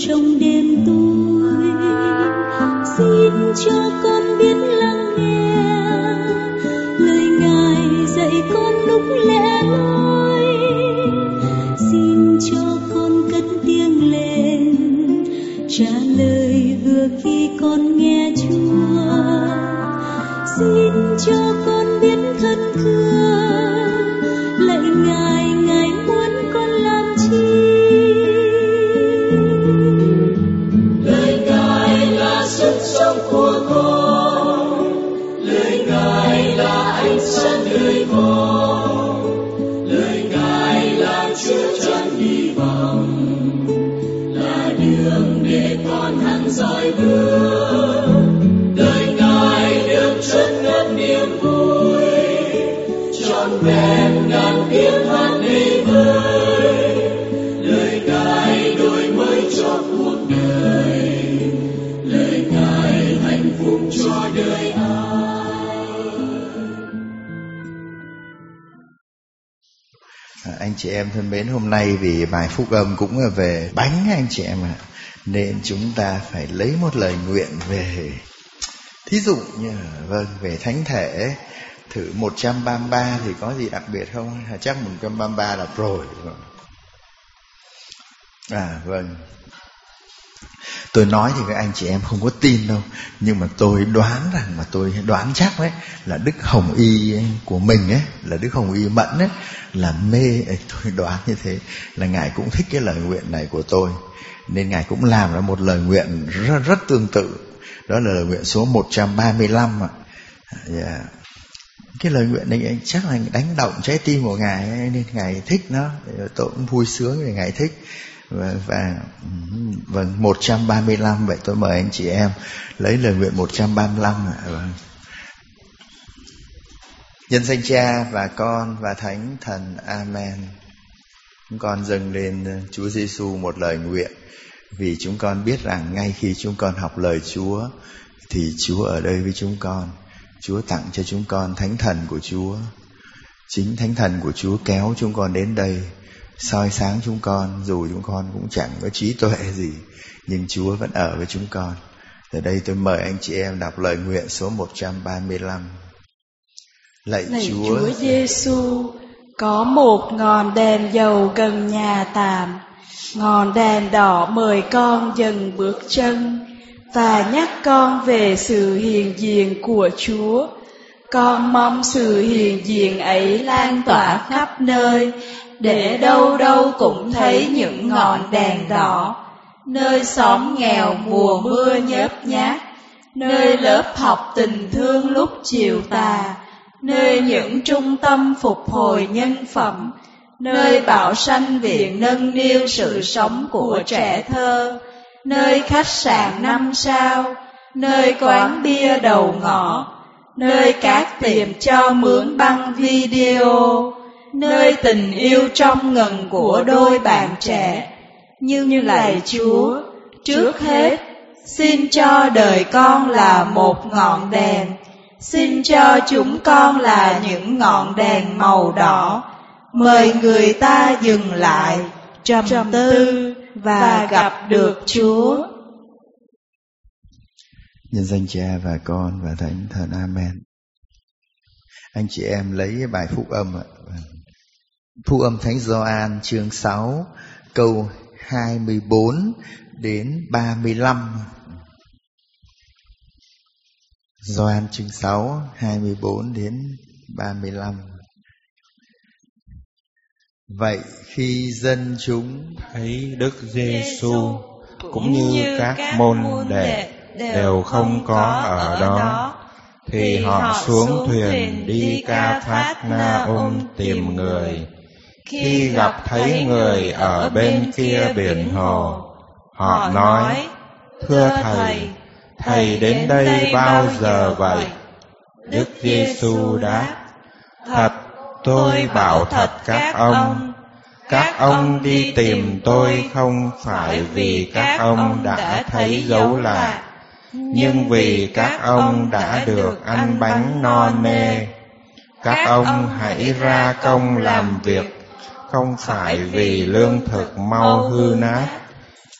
trong đêm tối. Xin cho con biết lắng nghe lời Ngài dạy con lúc lẻ loi. Xin cho con cất tiếng lên trả lời vừa khi con nghe Chúa. Xin cho con biết thân thương lạy Ngài, Ngài muốn con làm chi. Lời Ngài là sức sống của con, lời Ngài là ánh sáng đời con, lời Ngài là chứa chan hy vọng, là đường để con hăng dõi bước. Lời Ngài được chất ngất niềm vui, trọn vẹn ngàn tiếng hát đầy vơi. Lời Ngài đổi mới cho cuộc đời, lời Ngài hạnh phúc cho đời ai. Anh chị em thân mến, hôm nay vì bài phúc âm cũng là về bánh anh chị em ạ, nên chúng ta phải lấy một lời nguyện về, thí dụ như về thánh thể. Thử 133 thì có gì đặc biệt không? Chắc 133 là rồi. Tôi nói thì các anh chị em không có tin đâu, nhưng mà tôi đoán rằng, mà tôi đoán chắc đấy, là Đức Hồng Y ấy, của mình ấy, là Đức Hồng Y Mẫn ấy, là mê ấy, tôi đoán như thế, là Ngài cũng thích cái lời nguyện này của tôi, nên Ngài cũng làm ra một lời nguyện rất tương tự. Đó là lời nguyện số 135 ạ. Cái lời nguyện này chắc là đánh động trái tim của Ngài ấy, nên Ngài thích nó. Tôi cũng vui sướng vì Ngài thích. Và 135, vậy tôi mời anh chị em lấy lời nguyện 135 ạ. Nhân danh Cha và Con và Thánh Thần. Amen. Chúng con dâng lên Chúa Giêsu một lời nguyện, vì chúng con biết rằng ngay khi chúng con học lời Chúa thì Chúa ở đây với chúng con. Chúa tặng cho chúng con Thánh Thần của Chúa. Chính Thánh Thần của Chúa kéo chúng con đến đây, soi sáng chúng con, dù chúng con cũng chẳng có trí tuệ gì, nhưng Chúa vẫn ở với chúng con. Từ đây tôi mời anh chị em đọc lời nguyện số 135. Lạy Chúa Giêsu, có một ngọn đèn dầu gần nhà tạm. Ngọn đèn đỏ mời con dần bước chân và nhắc con về sự hiện diện của Chúa. Con mong sự hiện diện ấy lan tỏa khắp nơi, để đâu đâu cũng thấy những ngọn đèn đỏ. Nơi xóm nghèo mùa mưa nhớp nhát, nơi lớp học tình thương lúc chiều tà, nơi những trung tâm phục hồi nhân phẩm, nơi bảo sanh viện nâng niu sự sống của trẻ thơ, nơi khách sạn 5 sao, nơi quán bia đầu ngõ, nơi các tiệm cho mướn băng video, nơi tình yêu trong ngần của đôi bạn trẻ. Nhưng lạy Chúa, trước hết, xin cho đời con là một ngọn đèn, xin cho chúng con là những ngọn đèn màu đỏ, mời người ta dừng lại, trầm tư và gặp được Chúa. Nhân danh Cha và Con và Thánh Thần. Amen. Anh chị em lấy bài phúc âm ạ. Phúc âm Thánh Gioan chương 6 câu 24 đến 35. Gioan chương 6 24 đến 35. Vậy khi dân chúng thấy Đức Giêsu cũng như các môn đệ đều không có ở đó, thì họ xuống thuyền đi Ca-phác-na-um tìm người. Khi gặp thấy người ở bên kia biển hồ, họ nói: Thưa Thầy, Thầy đến đây bao giờ vậy? Đức Giêsu đáp: Thật, tôi bảo thật các ông đi tìm tôi không phải vì các ông đã thấy dấu lạ, nhưng vì các ông đã được ăn bánh no nê. Các ông hãy ra công làm việc, không phải vì lương thực mau hư nát,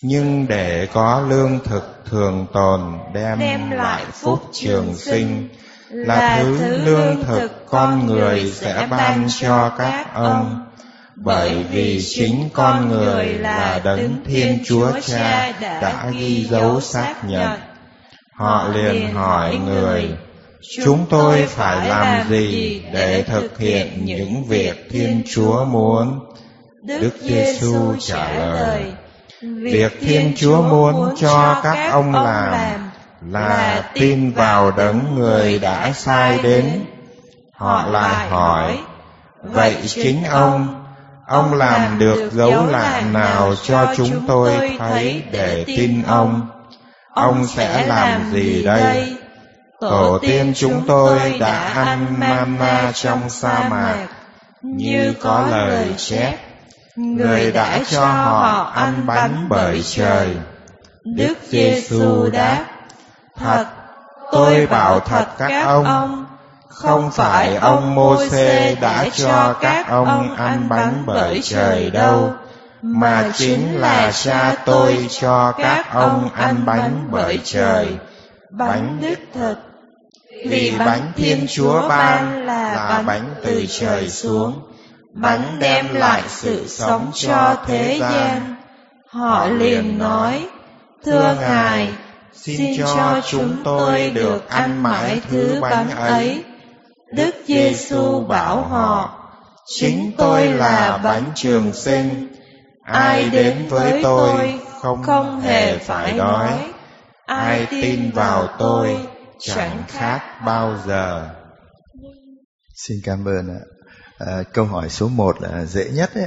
nhưng để có lương thực thường tồn đem lại phúc trường sinh, là thứ lương thực con người sẽ ban cho các ông. Bởi vì chính con người là đấng Thiên Chúa Cha đã ghi dấu xác nhận. Họ liền hỏi người: chúng tôi phải làm gì để thực hiện những việc Thiên Chúa muốn? Đức Giêsu trả lời: việc Thiên Chúa muốn cho các ông làm là tin vào đấng Người đã sai đến. Họ lại hỏi: vậy chính ông làm được dấu lạ nào cho chúng tôi thấy để tin ông? Ông sẽ làm gì đây? Tổ tiên chúng tôi đã ăn manna trong sa mạc, như có lời chép: Người đã cho họ ăn bánh bởi trời. Đức Giêsu đáp: thật, tôi bảo thật các ông, không phải ông Mô-sê đã cho các ông ăn bánh bởi trời đâu, mà chính là Cha tôi cho các ông ăn bánh bởi trời, bánh đích thực. Vì bánh Thiên Chúa ban là bánh từ trời xuống, bánh đem lại sự sống cho thế gian. Họ liền nói: thưa Ngài, xin cho chúng tôi được ăn mãi thứ bánh ấy. Đức Giêsu bảo họ: chính tôi là bánh trường sinh. Ai đến với tôi không hề phải đói. Ai tin vào tôi chẳng khát bao giờ. Xin cảm ơn ạ. Câu hỏi số 1 là dễ nhất ấy,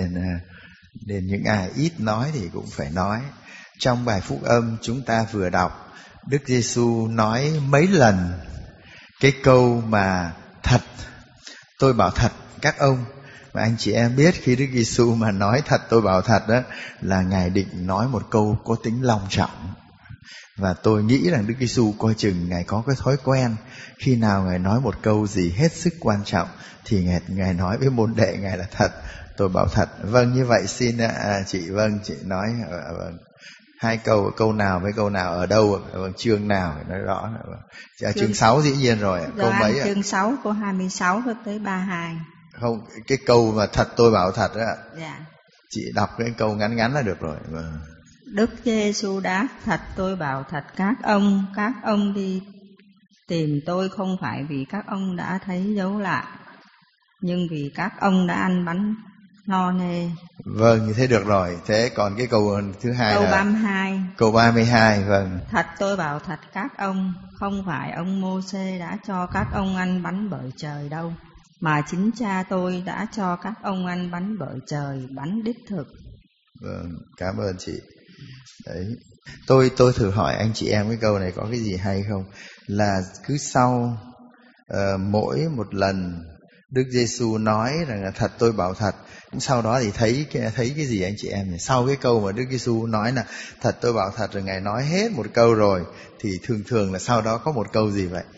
để những ai ít nói thì cũng phải nói. Trong bài phúc âm chúng ta vừa đọc, Đức Giêsu nói mấy lần cái câu mà thật, tôi bảo thật các ông. Và anh chị em biết khi Đức Giêsu mà nói thật, tôi bảo thật đó, là Ngài định nói một câu có tính long trọng. Và tôi nghĩ rằng Đức Giêsu coi chừng Ngài có cái thói quen, khi nào Ngài nói một câu gì hết sức quan trọng thì Ngài nói với môn đệ Ngài là thật, tôi bảo thật. Vâng, như vậy xin chị chị nói vâng. Hai câu nào với câu nào ở đâu, chương nào nói rõ. Chương 6 dĩ nhiên rồi. Câu mấy ạ? Chương 6 câu 26 tới 32. Không, cái câu mà thật tôi bảo thật đó. Dạ. Chị đọc cái câu ngắn là được rồi. Đức Giêsu đáp: thật tôi bảo thật các ông đi tìm tôi không phải vì các ông đã thấy dấu lạ, nhưng vì các ông đã ăn bánh no nê. Vâng, như thế được rồi. Thế còn cái câu thứ hai câu là 32. Câu 32, vâng. Thật tôi bảo thật các ông, không phải ông Mô-sê đã cho các ông ăn bánh bởi trời đâu, mà chính Cha tôi đã cho các ông ăn bánh bởi trời, bánh đích thực. Vâng, cảm ơn chị. Đấy. Tôi thử hỏi anh chị em cái câu này có cái gì hay không? Là cứ sau mỗi một lần Đức Giêsu nói rằng là thật tôi bảo thật, sau đó thì thấy cái gì anh chị em nhỉ? Sau cái câu mà Đức Giêsu nói là thật tôi bảo thật rồi Ngài nói hết một câu rồi, thì thường là sau đó có một câu gì vậy?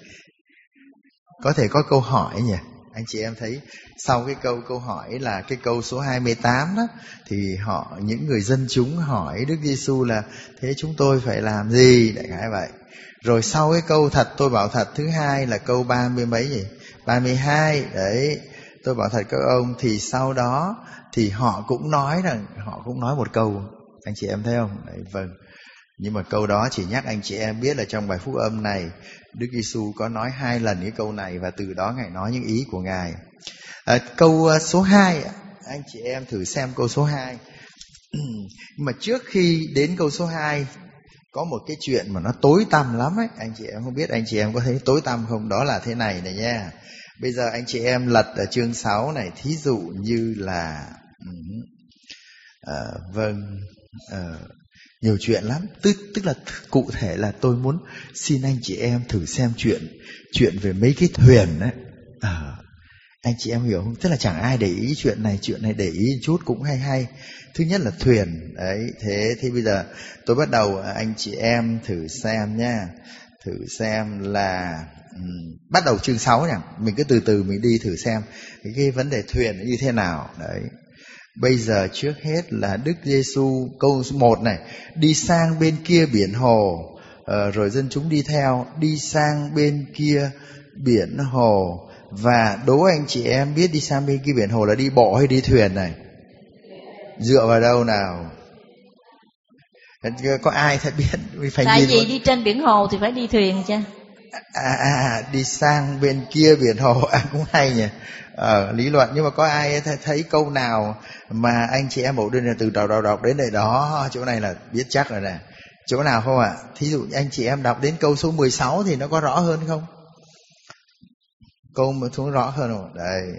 Có thể có câu hỏi nhỉ? Anh chị em thấy sau cái câu hỏi là cái câu số 28 đó, thì những người dân chúng hỏi Đức Giêsu là thế chúng tôi phải làm gì, đại khái vậy. Rồi sau cái câu thật tôi bảo thật thứ hai là câu 30 mấy nhỉ? 32 đấy, tôi bảo thật các ông, thì sau đó thì họ cũng nói một câu, anh chị em thấy không? Đấy, vâng. Nhưng mà câu đó chỉ nhắc anh chị em biết là trong bài phúc âm này Đức Giêsu có nói 2 lần cái câu này, và từ đó Ngài nói những ý của Ngài. Câu số 2, anh chị em thử xem câu số 2. Nhưng mà trước khi đến câu số 2 có một cái chuyện mà nó tối tăm lắm ấy. Anh chị em không biết anh chị em có thấy tối tăm không? Đó là thế này này nha. Bây giờ anh chị em lật ở chương 6 này, thí dụ như là nhiều chuyện lắm, tức là cụ thể là tôi muốn xin anh chị em thử xem chuyện về mấy cái thuyền ấy. Anh chị em hiểu không? Tức là chẳng ai để ý chuyện này để ý chút cũng hay. Thứ nhất là thuyền đấy. Thế bây giờ tôi bắt đầu anh chị em thử xem nha. Thử xem là bắt đầu chương 6 nhỉ. Mình cứ từ từ mình đi thử xem cái vấn đề thuyền như thế nào đấy. Bây giờ trước hết là Đức Giêsu, câu 1 này, đi sang bên kia biển hồ, rồi dân chúng đi theo, đi sang bên kia biển hồ. Và đố anh chị em biết đi sang bên kia biển hồ là đi bộ hay đi thuyền này? Dựa vào đâu nào? Có ai thấy biết? Phải tại vì đi trên biển hồ thì phải đi thuyền chứ. Đi sang bên kia biển hồ, cũng hay nhỉ. Lý luận, nhưng mà có ai thấy câu nào mà anh chị em mẫu đơn là từ đầu đọc đến đây đó, chỗ này là biết chắc rồi nè. Chỗ nào không ạ? Thí dụ anh chị em đọc đến câu số 16 thì nó có rõ hơn không? Câu mà xuống rõ hơn không?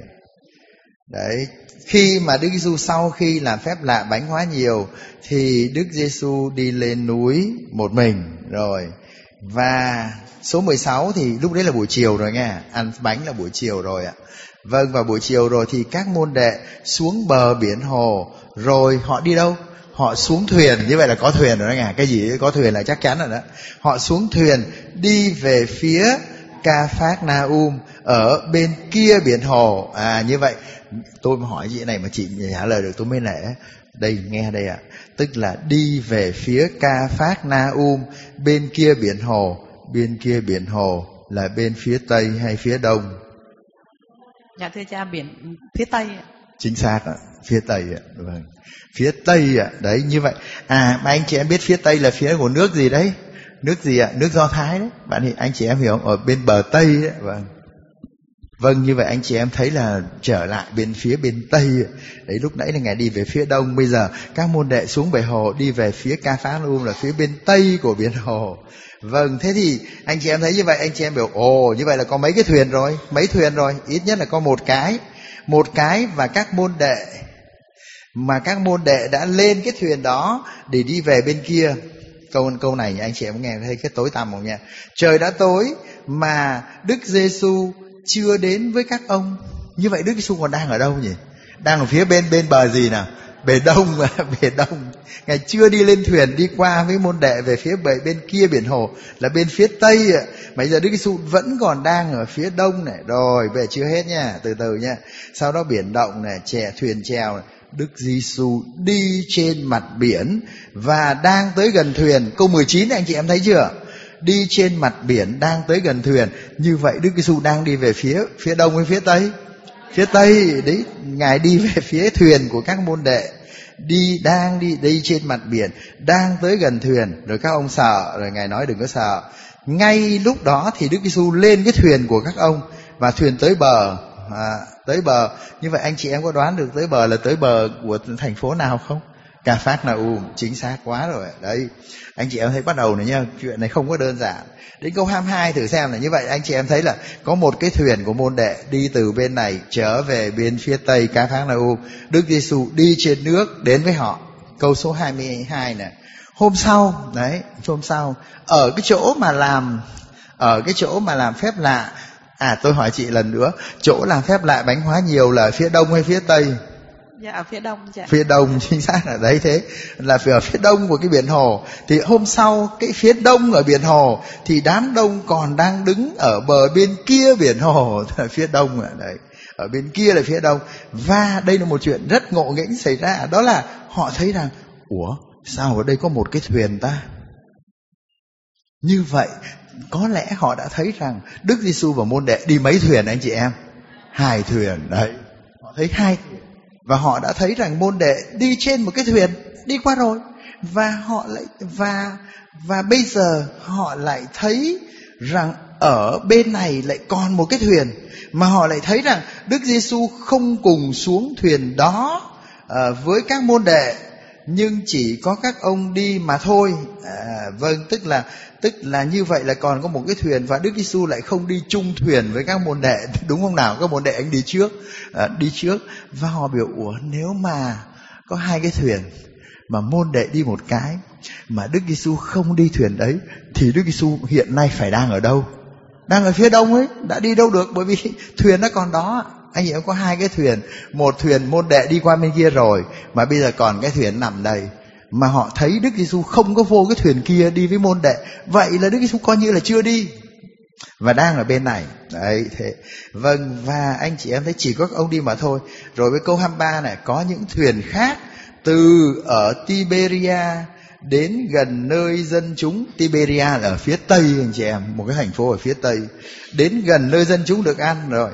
Đấy. Khi mà Đức Giêsu sau khi làm phép lạ bánh hóa nhiều thì Đức Giêsu đi lên núi một mình rồi. Và số 16 thì lúc đấy là buổi chiều rồi nghe, ăn bánh là buổi chiều rồi ạ. Vâng, vào buổi chiều rồi thì các môn đệ xuống bờ biển hồ, rồi họ đi đâu? Họ xuống thuyền, như vậy là có thuyền rồi đó nghe, cái gì có thuyền là chắc chắn rồi đó. Họ xuống thuyền đi về phía Ca-phác-na-um ở bên kia biển hồ. Như vậy tôi mà hỏi chị này mà chị trả lời được tôi mới nể. Đây, nghe đây ạ. Tức là đi về phía Ca-phác-na-um, bên kia biển hồ. Bên kia biển hồ là bên phía Tây hay phía Đông? Dạ thưa cha, biển phía Tây ạ. Chính xác ạ, phía Tây ạ. Vâng. Phía Tây ạ. Đấy, như vậy. Mà anh chị em biết phía Tây là phía của nước gì đấy? Nước gì ạ? Nước Do Thái đấy. Anh chị em hiểu không? Ở bên bờ Tây đấy. Vâng, như vậy anh chị em thấy là trở lại bên phía bên Tây. Đấy, lúc nãy là Ngài đi về phía Đông, bây giờ các môn đệ xuống bể hồ đi về phía Ca-phác-na-um là phía bên Tây của biển hồ. Vâng, thế thì anh chị em thấy như vậy, anh chị em biểu như vậy là có mấy cái thuyền rồi? Mấy thuyền rồi? Ít nhất là có một cái và các môn đệ. Mà các môn đệ đã lên cái thuyền đó để đi về bên kia. Câu này anh chị em nghe thấy cái tối tăm không nha. Trời đã tối mà Đức Giêsu chưa đến với các ông. Như vậy Đức Giêsu còn đang ở đâu nhỉ? Đang ở phía bên bờ gì nào? Bề đông mà, bề đông. Ngài chưa đi lên thuyền đi qua với môn đệ về phía bên kia biển hồ là bên phía Tây ạ. Mà giờ Đức Giêsu vẫn còn đang ở phía đông này. Rồi, về chưa hết nha, từ từ nha. Sau đó biển động này, thuyền chèo này. Đức Giêsu đi trên mặt biển và đang tới gần thuyền. Câu 19 anh chị em thấy chưa? Đi trên mặt biển đang tới gần thuyền. Như vậy Đức Giêsu đang đi về phía đông hay phía Tây? Phía Tây đấy. Ngài đi về phía thuyền của các môn đệ, đang đi trên mặt biển, đang tới gần thuyền. Rồi các ông sợ, rồi Ngài nói đừng có sợ. Ngay lúc đó thì Đức Giêsu lên cái thuyền của các ông và thuyền tới bờ. Tới bờ. Như vậy anh chị em có đoán được tới bờ là tới bờ của thành phố nào không? Ca-phác-na-um. Chính xác quá rồi. Đấy, anh chị em thấy bắt đầu này nha, chuyện này không có đơn giản. Đến câu 22 thử xem là như vậy anh chị em thấy là có một cái thuyền của môn đệ đi từ bên này trở về bên phía Tây Ca-phác-na-um. Đức Giêsu đi trên nước đến với họ. Câu số 22 này. Hôm sau, ở cái chỗ mà làm phép lạ. Tôi hỏi chị lần nữa, chỗ làm phép lạ bánh hóa nhiều là phía đông hay phía Tây? Dạ, ở phía đông dạ. Phía đông, chính xác là đấy, thế là ở phía đông của cái biển hồ. Thì hôm sau cái phía đông ở biển hồ thì đám đông còn đang đứng ở bờ bên kia biển hồ, phía đông đấy. Ở bên kia là phía đông. Và đây là một chuyện rất ngộ nghĩnh xảy ra, đó là họ thấy rằng sao ở đây có một cái thuyền ta? Như vậy có lẽ họ đã thấy rằng Đức Giêsu và môn đệ đi mấy thuyền anh chị em? 2 thuyền đấy. Họ thấy 2 thuyền. Và họ đã thấy rằng môn đệ đi trên một cái thuyền đi qua rồi. Và họ lại và bây giờ họ lại thấy rằng ở bên này lại còn một cái thuyền. Mà họ lại thấy rằng Đức Giêsu không cùng xuống thuyền đó với các môn đệ, nhưng chỉ có các ông đi mà thôi. Vâng, tức là như vậy là còn có một cái thuyền và Đức Giêsu lại không đi chung thuyền với các môn đệ, đúng không nào? Các môn đệ anh đi trước và họ biểu nếu mà có 2 cái thuyền mà môn đệ đi một cái mà Đức Giêsu không đi thuyền đấy thì Đức Giêsu hiện nay phải đang ở đâu? Đang ở phía đông ấy, đã đi đâu được, bởi vì thuyền nó còn đó. Anh chị em có 2 cái thuyền, một thuyền môn đệ đi qua bên kia rồi mà bây giờ còn cái thuyền nằm đây. Mà họ thấy Đức Giêsu không có vô cái thuyền kia đi với môn đệ, vậy là Đức Giêsu coi như là chưa đi. và đang ở bên này. Đấy, thế. Vâng, và anh chị em thấy chỉ có ông đi mà thôi. Rồi với câu 23 này, có những thuyền khác từ ở Tiberia đến gần nơi dân chúng. Tiberia là ở phía tây anh chị em, một cái thành phố ở phía tây. Đến gần nơi dân chúng được ăn rồi.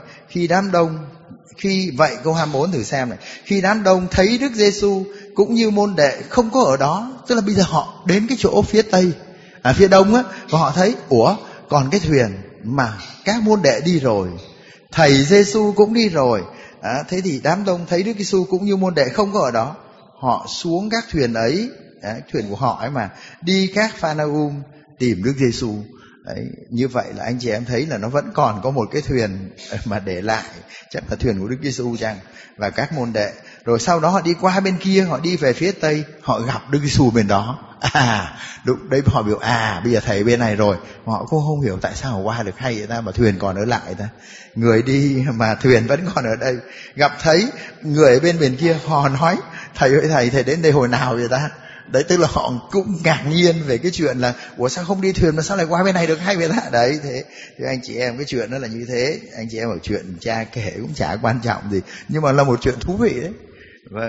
Khi vậy câu 24 thử xem này, khi đám đông thấy Đức Giêsu cũng như môn đệ không có ở đó, tức là bây giờ họ đến cái chỗ phía tây, phía đông á, và họ thấy còn cái thuyền mà các môn đệ đi rồi, thầy Giêsu cũng đi rồi. Thế thì đám đông thấy Đức Giêsu cũng như môn đệ không có ở đó, họ xuống các thuyền ấy, thuyền của họ ấy mà, đi các Pha-na-um tìm Đức Giêsu. Đấy, như vậy là anh chị em thấy là nó vẫn còn có một cái thuyền mà để lại, chắc là thuyền của Đức Giêsu chăng, và các môn đệ. Rồi sau đó họ đi qua bên kia, họ đi về phía tây, họ gặp Đức Giêsu bên đó. Đúng đấy, họ biểu bây giờ thầy bên này rồi. Họ cũng không hiểu tại sao họ qua được hay vậy ta, mà thuyền còn ở lại ta. Người đi mà thuyền vẫn còn ở đây. Gặp thấy người ở bên kia, họ nói thầy ơi thầy đến đây hồi nào vậy ta? Đấy, tức là họ cũng ngạc nhiên về cái chuyện là sao không đi thuyền mà sao lại qua bên này được hay vậy ta? Đấy, thế thì anh chị em, cái chuyện đó là như thế. Anh chị em ở chuyện cha kể cũng chả quan trọng gì, nhưng mà là một chuyện thú vị đấy. Vâng.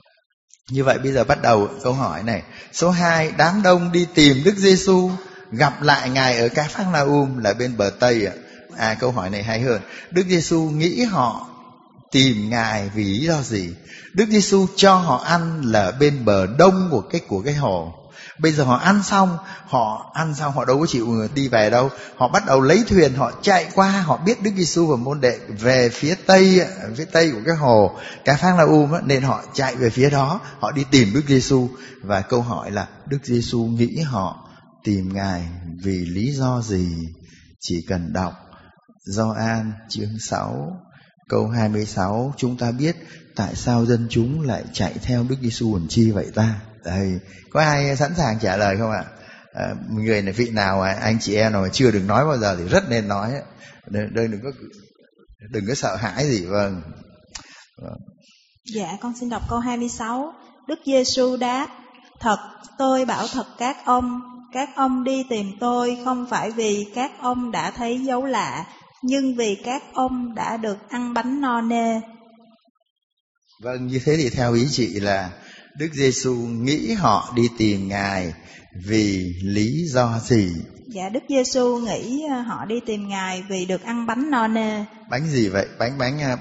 Như vậy bây giờ bắt đầu câu hỏi này. Số 2, đám đông đi tìm Đức Giêsu, gặp lại Ngài ở Ca Phác Na Um là bên bờ Tây ạ. Câu hỏi này hay hơn. Đức Giêsu nghĩ họ tìm Ngài vì lý do gì? Đức Giêsu cho họ ăn là bên bờ đông của cái hồ. Bây giờ họ ăn xong họ đâu có chịu đi về đâu. Họ bắt đầu lấy thuyền, họ chạy qua, họ biết Đức Giêsu và môn đệ về phía tây của cái hồ Ca Phác Na Um, nên họ chạy về phía đó, họ đi tìm Đức Giêsu. Và câu hỏi là Đức Giêsu nghĩ họ tìm Ngài vì lý do gì? Chỉ cần đọc Gioan chương 6 câu 26, chúng ta biết tại sao dân chúng lại chạy theo Đức Giêsu làm chi vậy ta? Đây, có ai sẵn sàng trả lời không ạ? Người này, vị nào anh chị em nào mà chưa được nói bao giờ thì rất nên nói. Đây đừng có sợ hãi gì. Vâng. Dạ, con xin đọc câu 26. Đức Giêsu đáp: Thật, tôi bảo thật các ông đi tìm tôi không phải vì các ông đã thấy dấu lạ, nhưng vì các ông đã được ăn bánh no nê. Vâng, như thế thì theo ý chị là Đức Giêsu nghĩ họ đi tìm Ngài vì lý do gì? Dạ, Đức Giêsu nghĩ họ đi tìm Ngài vì được ăn bánh no nê. Bánh gì vậy? Bánh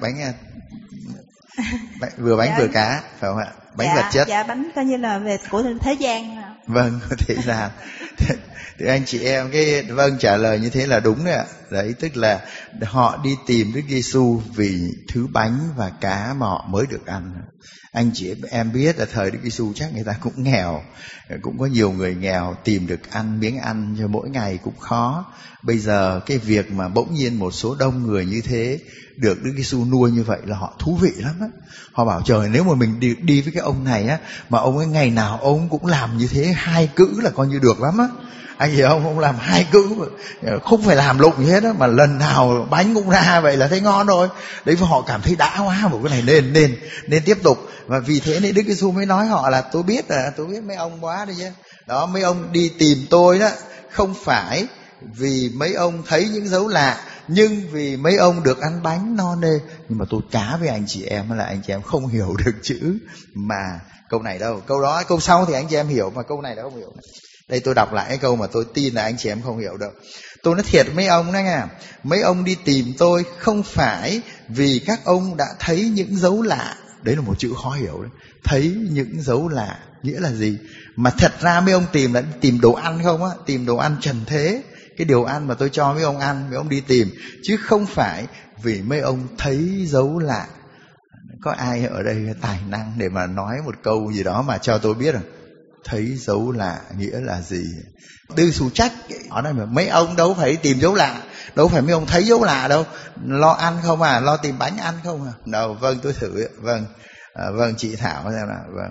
vừa bánh vừa cá, phải không ạ? Bánh vật chất. Dạ, bánh coi như là về của thế gian. Vâng, thế là thì anh chị em trả lời như thế là đúng đấy ạ. Đấy, tức là họ đi tìm Đức Giêsu vì thứ bánh và cá mà họ mới được ăn. Anh chị em biết là thời Đức Giêsu chắc người ta cũng nghèo, cũng có nhiều người nghèo, tìm được miếng ăn cho mỗi ngày cũng khó. Bây giờ cái việc mà bỗng nhiên một số đông người như thế được Đức Giêsu nuôi như vậy là họ thú vị lắm á. Họ bảo trời, nếu mà mình đi với cái ông này á, mà ông ấy ngày nào ông cũng làm như thế 2 cữ là coi như được lắm á. Anh hiểu không? Ông làm 2 cữ không phải làm lụng gì hết á, mà lần nào bánh cũng ra vậy là thấy ngon rồi. Đấy, và họ cảm thấy đã quá, một cái này nên tiếp tục. Và vì thế nên Đức Giêsu mới nói họ là tôi biết mấy ông quá đấy chứ. Đó, mấy ông đi tìm tôi đó không phải vì mấy ông thấy những dấu lạ, nhưng vì mấy ông được ăn bánh no nê. Nhưng mà tôi cá với anh chị em là anh chị em không hiểu được chữ mà câu này đâu. Câu sau thì anh chị em hiểu, mà câu này là không hiểu. Đây tôi đọc lại cái câu mà tôi tin là anh chị em không hiểu đâu. Tôi nói thiệt mấy ông đó nha, mấy ông đi tìm tôi không phải vì các ông đã thấy những dấu lạ. Đấy là một chữ khó hiểu đấy. Thấy những dấu lạ nghĩa là gì? Mà thật ra mấy ông tìm là tìm đồ ăn không á, tìm đồ ăn trần thế. Cái điều ăn mà tôi cho mấy ông ăn, mấy ông đi tìm, chứ không phải vì mấy ông thấy dấu lạ. Có ai ở đây tài năng để mà nói một câu gì đó mà cho tôi biết không? Thấy dấu lạ nghĩa là gì? Đức Giêsu trách họ nói mấy ông đâu phải tìm dấu lạ, đâu phải mấy ông thấy dấu lạ đâu, lo ăn không à, lo tìm bánh ăn không à? Đâu, vâng tôi thử. Vâng chị Thảo xem nào. Vâng.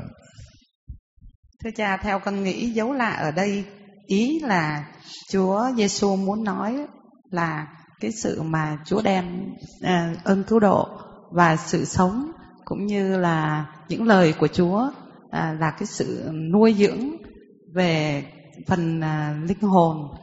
Thưa cha, theo con nghĩ dấu lạ ở đây ý là Chúa Giêsu muốn nói là cái sự mà Chúa đem ơn cứu độ và sự sống, cũng như là những lời của Chúa là cái sự nuôi dưỡng về phần linh hồn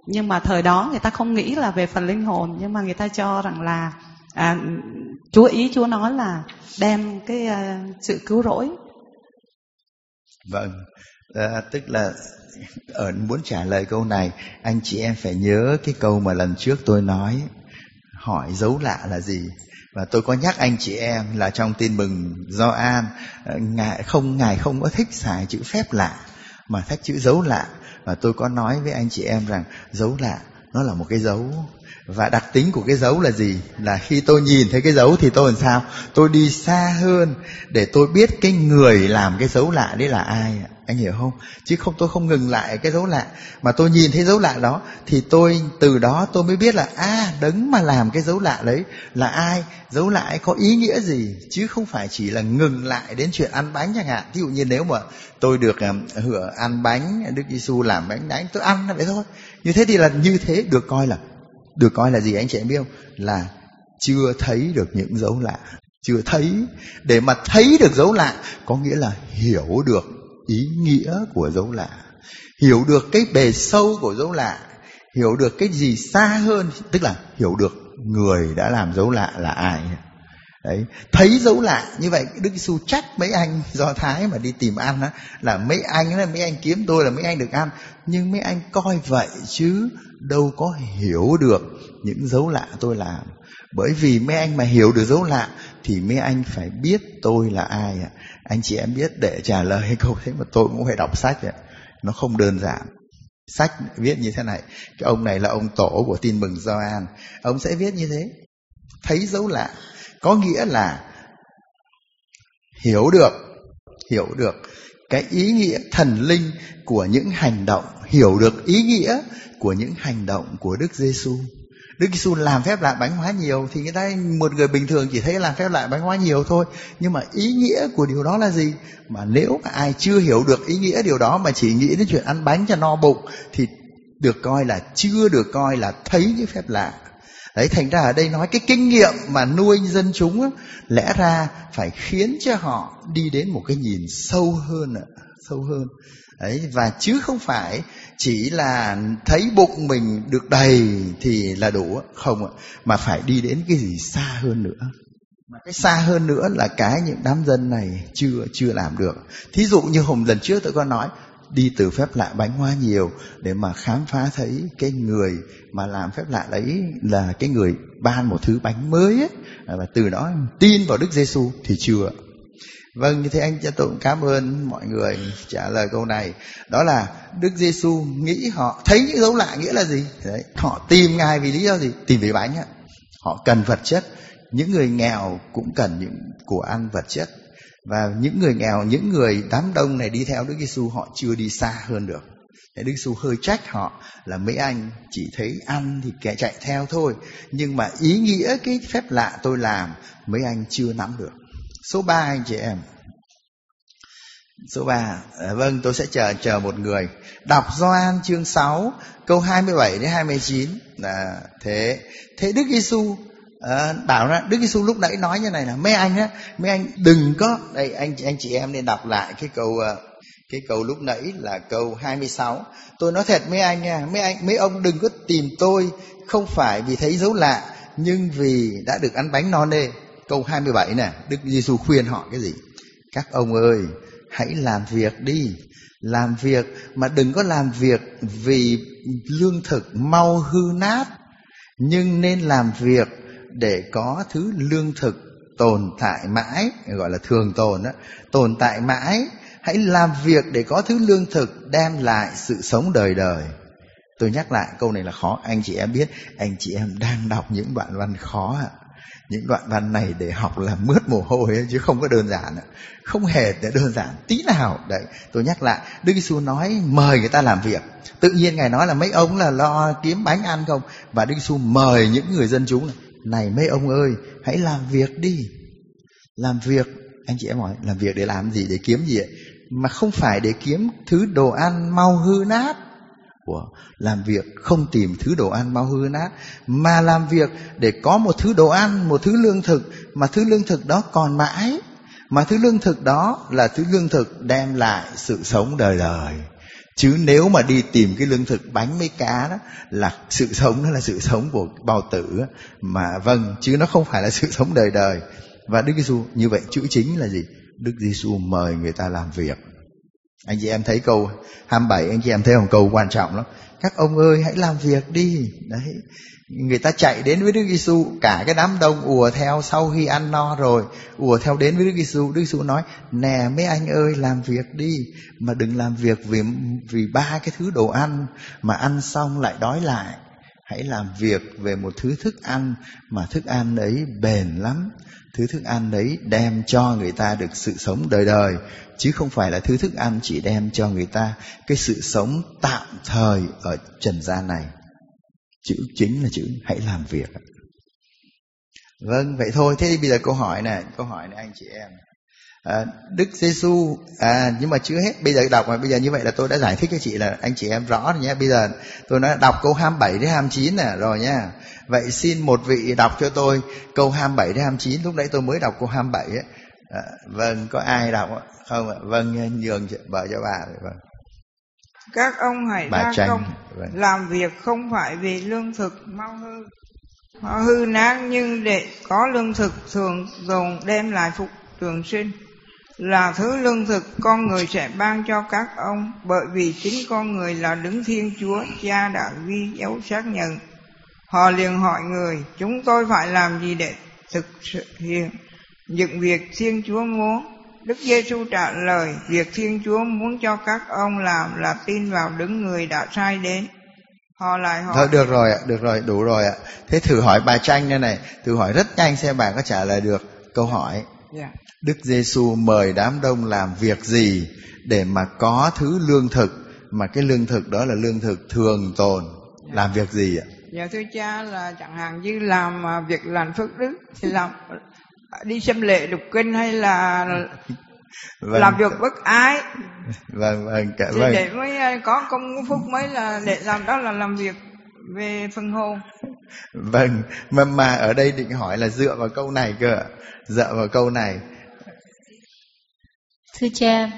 Nhưng mà thời đó người ta không nghĩ là về phần linh hồn, nhưng mà người ta cho rằng là Chúa nói là đem cái sự cứu rỗi. Vâng, tức là muốn trả lời câu này, anh chị em phải nhớ cái câu mà lần trước tôi nói, hỏi dấu lạ là gì. Và tôi có nhắc anh chị em là trong Tin Mừng Gioan, Ngài không có thích xài chữ phép lạ mà thích chữ dấu lạ. Và tôi có nói với anh chị em rằng dấu lạ nó là một cái dấu. Và đặc tính của cái dấu là gì? Là khi tôi nhìn thấy cái dấu thì tôi làm sao? Tôi đi xa hơn để tôi biết cái người làm cái dấu lạ đấy là ai. Anh hiểu không? Chứ không, tôi không ngừng lại cái dấu lạ, mà tôi nhìn thấy dấu lạ đó thì tôi từ đó tôi mới biết là đấng mà làm cái dấu lạ đấy là ai, dấu lạ ấy có ý nghĩa gì, chứ không phải chỉ là ngừng lại đến chuyện ăn bánh chẳng hạn. Ví dụ như nếu mà tôi được hưởng ăn bánh, Đức Giêsu làm bánh đánh, tôi ăn vậy thôi. Như thế thì là như thế được coi là gì anh chị em biết không? Là chưa thấy được những dấu lạ. Chưa thấy. Để mà thấy được dấu lạ có nghĩa là hiểu được ý nghĩa của dấu lạ, hiểu được cái bề sâu của dấu lạ, hiểu được cái gì xa hơn, tức là hiểu được người đã làm dấu lạ là ai. Đấy, thấy dấu lạ như vậy Đức Giêsu trách mấy anh Do Thái mà đi tìm ăn á, là mấy anh kiếm tôi là mấy anh được ăn, nhưng mấy anh coi vậy chứ đâu có hiểu được những dấu lạ tôi làm. Bởi vì mấy anh mà hiểu được dấu lạ thì mấy anh phải biết tôi là ai ạ. Anh chị em biết, để trả lời cái câu thế mà tôi cũng phải đọc sách ạ. Nó không đơn giản. Sách viết như thế này, cái ông này là ông tổ của Tin Mừng Gioan, ông sẽ viết như thế. Thấy dấu lạ có nghĩa là hiểu được cái ý nghĩa thần linh của những hành động, hiểu được ý nghĩa của những hành động của Đức Giêsu. Đức Giêsu làm phép lạ bánh hóa nhiều thì một người bình thường chỉ thấy làm phép lạ bánh hóa nhiều thôi, nhưng mà ý nghĩa của điều đó là gì? Mà nếu mà ai chưa hiểu được ý nghĩa điều đó mà chỉ nghĩ đến chuyện ăn bánh cho no bụng thì chưa được coi là thấy cái phép lạ. Đấy, thành ra ở đây nói cái kinh nghiệm mà nuôi dân chúng á, lẽ ra phải khiến cho họ đi đến một cái nhìn sâu hơn. Đấy, và chứ không phải chỉ là thấy bụng mình được đầy thì là đủ, không ạ, mà phải đi đến cái gì xa hơn nữa. Mà cái xa hơn nữa là cái những đám dân này chưa làm được. Thí dụ như lần trước tôi có nói, đi từ phép lạ bánh hoa nhiều để mà khám phá thấy cái người mà làm phép lạ đấy là cái người ban một thứ bánh mới ấy, và từ đó tin vào Đức Giêsu thì chưa. Vâng, như thế anh tôi cũng cảm ơn mọi người trả lời câu này. Đó là Đức Giêsu nghĩ họ thấy những dấu lạ nghĩa là gì? Đấy, họ tìm Ngài vì lý do gì? Tìm vì bánh ạ. Họ cần vật chất. Những người nghèo cũng cần những của ăn vật chất. Và những người nghèo, những người đám đông này đi theo Đức Giêsu họ chưa đi xa hơn được. Đức Giêsu hơi trách họ là mấy anh chỉ thấy ăn thì kẻ chạy theo thôi, nhưng mà ý nghĩa cái phép lạ tôi làm mấy anh chưa nắm được. Số 3 anh chị em. Số 3. Vâng, tôi sẽ chờ một người đọc Gioan chương 6 câu 27 đến 29 là thế Đức Giêsu bảo là Đức Giêsu lúc nãy nói như này là mấy anh đừng có đây, anh chị em nên đọc lại cái câu lúc nãy là câu 26. Tôi nói thật mấy anh nha, mấy ông đừng có tìm tôi không phải vì thấy dấu lạ, nhưng vì đã được ăn bánh no nê. Câu 27 nè, Đức Giêsu khuyên họ cái gì? Các ông ơi, hãy làm việc đi. Làm việc mà đừng có làm việc vì lương thực mau hư nát, nhưng nên làm việc để có thứ lương thực tồn tại mãi, gọi là thường tồn đó, tồn tại mãi. Hãy làm việc để có thứ lương thực đem lại sự sống đời đời. Tôi nhắc lại câu này là khó. Anh chị em biết, anh chị em đang đọc những đoạn văn khó ạ. Những đoạn văn này để học là mướt mồ hôi ấy, chứ không có đơn giản, không hề đơn giản tí nào. Đấy, tôi nhắc lại, Đức Giêsu nói mời người ta làm việc. Tự nhiên Ngài nói là mấy ông là lo kiếm bánh ăn không? Và Đức Giêsu mời những người dân chúng này, mấy ông ơi, hãy làm việc đi. Làm việc, anh chị em hỏi, làm việc để làm gì, để kiếm gì vậy? Mà không phải để kiếm thứ đồ ăn mau hư nát. Làm việc không tìm thứ đồ ăn mau hư nát, mà làm việc để có một thứ đồ ăn, một thứ lương thực, mà thứ lương thực đó còn mãi, mà thứ lương thực đó là thứ lương thực đem lại sự sống đời đời. Chứ nếu mà đi tìm cái lương thực bánh với cá đó là sự sống, đó là sự sống của bao tử đó. Mà vâng, chứ nó không phải là sự sống đời đời. Và Đức Giêsu như vậy chữ chính là gì? Đức Giêsu mời người ta làm việc. Anh chị em thấy câu 27, anh chị em thấy không? Câu quan trọng lắm. Các ông ơi hãy làm việc đi. Đấy. Người ta chạy đến với Đức Giêsu, cả cái đám đông ùa theo sau khi ăn no rồi, ùa theo đến với Đức Giêsu. Đức Giêsu nói: nè mấy anh ơi, làm việc đi, mà đừng làm việc vì 3 cái thứ đồ ăn mà ăn xong lại đói lại. Hãy làm việc về một thứ thức ăn mà thức ăn ấy bền lắm. Thứ thức ăn ấy đem cho người ta được sự sống đời đời, chứ không phải là thứ thức ăn chỉ đem cho người ta cái sự sống tạm thời ở trần gian này. Chữ chính là chữ hãy làm việc. Vâng, vậy thôi. Thế thì bây giờ câu hỏi này anh chị em. Đức Giêsu nhưng mà chưa hết. Bây giờ đọc mà bây giờ như vậy là tôi đã giải thích cho chị là anh chị em rõ rồi nhé. Bây giờ tôi nói đọc câu 27 đến 29 nè rồi nhá. Vậy xin một vị đọc cho tôi câu 27 đến 29. Lúc nãy tôi mới đọc câu 27 ấy. Vâng, có ai đọc không ạ? Vâng, nhường vợ cho bà. Vâng. Các ông hãy bà ra Tranh. công Vâng. làm việc không phải vì lương thực mau hư nát, nhưng để có lương thực thường dùng đem lại phục trường sinh, là thứ lương thực con người sẽ ban cho các ông, bởi vì chính con người là đấng Thiên Chúa Cha đã ghi dấu xác nhận. Họ liền hỏi người: chúng tôi phải làm gì để thực hiện những việc Thiên Chúa muốn? Đức Giêsu trả lời: việc Thiên Chúa muốn cho các ông làm là tin vào đấng người đã sai đến. Họ lại hỏi: thôi được rồi ạ, được rồi, đủ rồi ạ. Thế thử hỏi bà Tranh đây này, thử hỏi rất nhanh xem bà có trả lời được câu hỏi. Yeah. Đức Giêsu mời đám đông làm việc gì để mà có thứ lương thực, mà cái lương thực đó là lương thực thường tồn? Yeah. Làm việc gì ạ? Dạ thưa cha, là chẳng hạn như làm việc lành phước đức, thì làm đi xâm lệ đục kinh, hay là Vâng. làm việc bất ái. Vâng, Thì vâng. để mới có công phúc, mới là để làm, đó là làm việc về phần hồn. Vâng, mà ở đây định hỏi là dựa vào câu này cơ ạ. Dựa vào câu này. Thưa cha,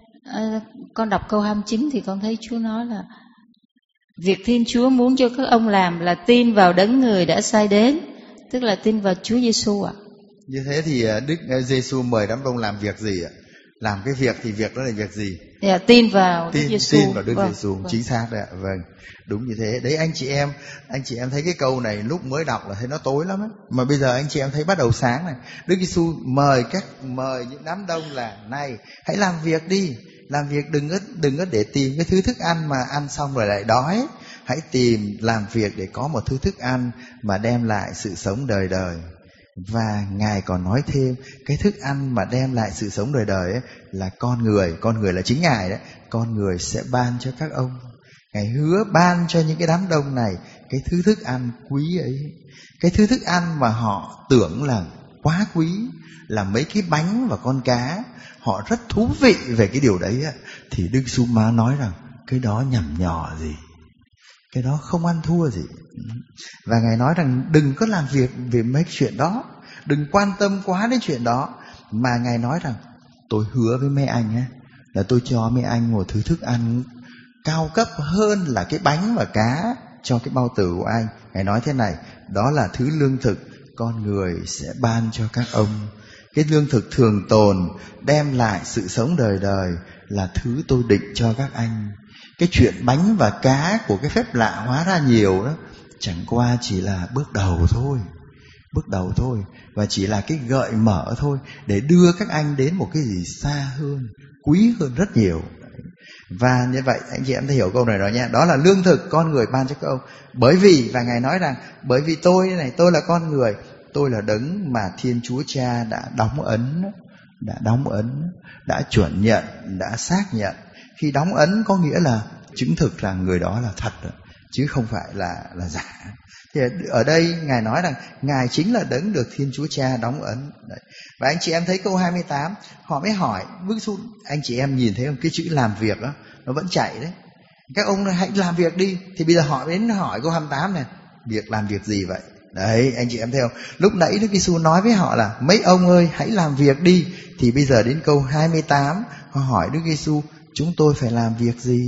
con đọc câu 29 thì con thấy Chúa nói là việc Thiên Chúa muốn cho các ông làm là tin vào đấng người đã sai đến, tức là tin vào Chúa Giêsu ạ. Như thế thì Đức Giêsu mời đám đông làm việc gì ạ? Làm cái việc thì việc đó là việc gì? Dạ, tin vào Đức Giêsu. Tin vào Đức Vâng, Giêsu, vâng. chính xác đấy ạ. Vâng, đúng như thế. Đấy anh chị em thấy cái câu này lúc mới đọc là thấy nó tối lắm ấy. Mà bây giờ anh chị em thấy bắt đầu sáng này. Đức Giêsu mời những đám đông là: này, hãy làm việc đi. Làm việc đừng có để tìm cái thứ thức ăn mà ăn xong rồi lại đói. Hãy làm việc để có một thứ thức ăn mà đem lại sự sống đời đời. Và Ngài còn nói thêm, cái thức ăn mà đem lại sự sống đời đời ấy là con người là chính Ngài đấy. Con người sẽ ban cho các ông. Ngài hứa ban cho những cái đám đông này cái thứ thức ăn quý ấy. Cái thứ thức ăn mà họ tưởng là quá quý, là mấy cái bánh và con cá. Họ rất thú vị về cái điều đấy ấy. Thì Đức Giêsu Ma nói rằng cái đó nhằm nhỏ gì, cái đó không ăn thua gì. Và Ngài nói rằng đừng có làm việc về mấy chuyện đó, đừng quan tâm quá đến chuyện đó. Mà Ngài nói rằng tôi hứa với mấy anh ấy, là tôi cho mấy anh một thứ thức ăn cao cấp hơn là cái bánh và cá cho cái bao tử của anh. Ngài nói thế này: đó là thứ lương thực con người sẽ ban cho các ông. Cái lương thực thường tồn đem lại sự sống đời đời là thứ tôi định cho các anh. Cái chuyện bánh và cá của cái phép lạ hóa ra nhiều đó chẳng qua chỉ là bước đầu thôi, và chỉ là cái gợi mở thôi, để đưa các anh đến một cái gì xa hơn, quý hơn rất nhiều. Và như vậy anh chị em thấy hiểu câu này rồi nha. Đó là lương thực con người ban cho các ông. Bởi vì, và Ngài nói rằng bởi vì tôi là con người, tôi là đấng mà Thiên Chúa Cha đã đóng ấn, đã chuẩn nhận, đã xác nhận. Khi đóng ấn có nghĩa là chứng thực rằng người đó là thật, chứ không phải là giả. Thì ở đây Ngài nói rằng Ngài chính là đấng được Thiên Chúa Cha đóng ấn. Đấy. Và anh chị em thấy câu 28, họ mới hỏi, anh chị em nhìn thấy không, cái chữ làm việc đó, nó vẫn chạy đấy. Các ông hãy làm việc đi. Thì bây giờ họ đến hỏi câu 28 này, việc làm việc gì vậy? Đấy, anh chị em thấy không? Lúc nãy Đức Giêsu nói với họ là mấy ông ơi hãy làm việc đi. Thì bây giờ đến câu 28, họ hỏi Đức Giêsu, chúng tôi phải làm việc gì?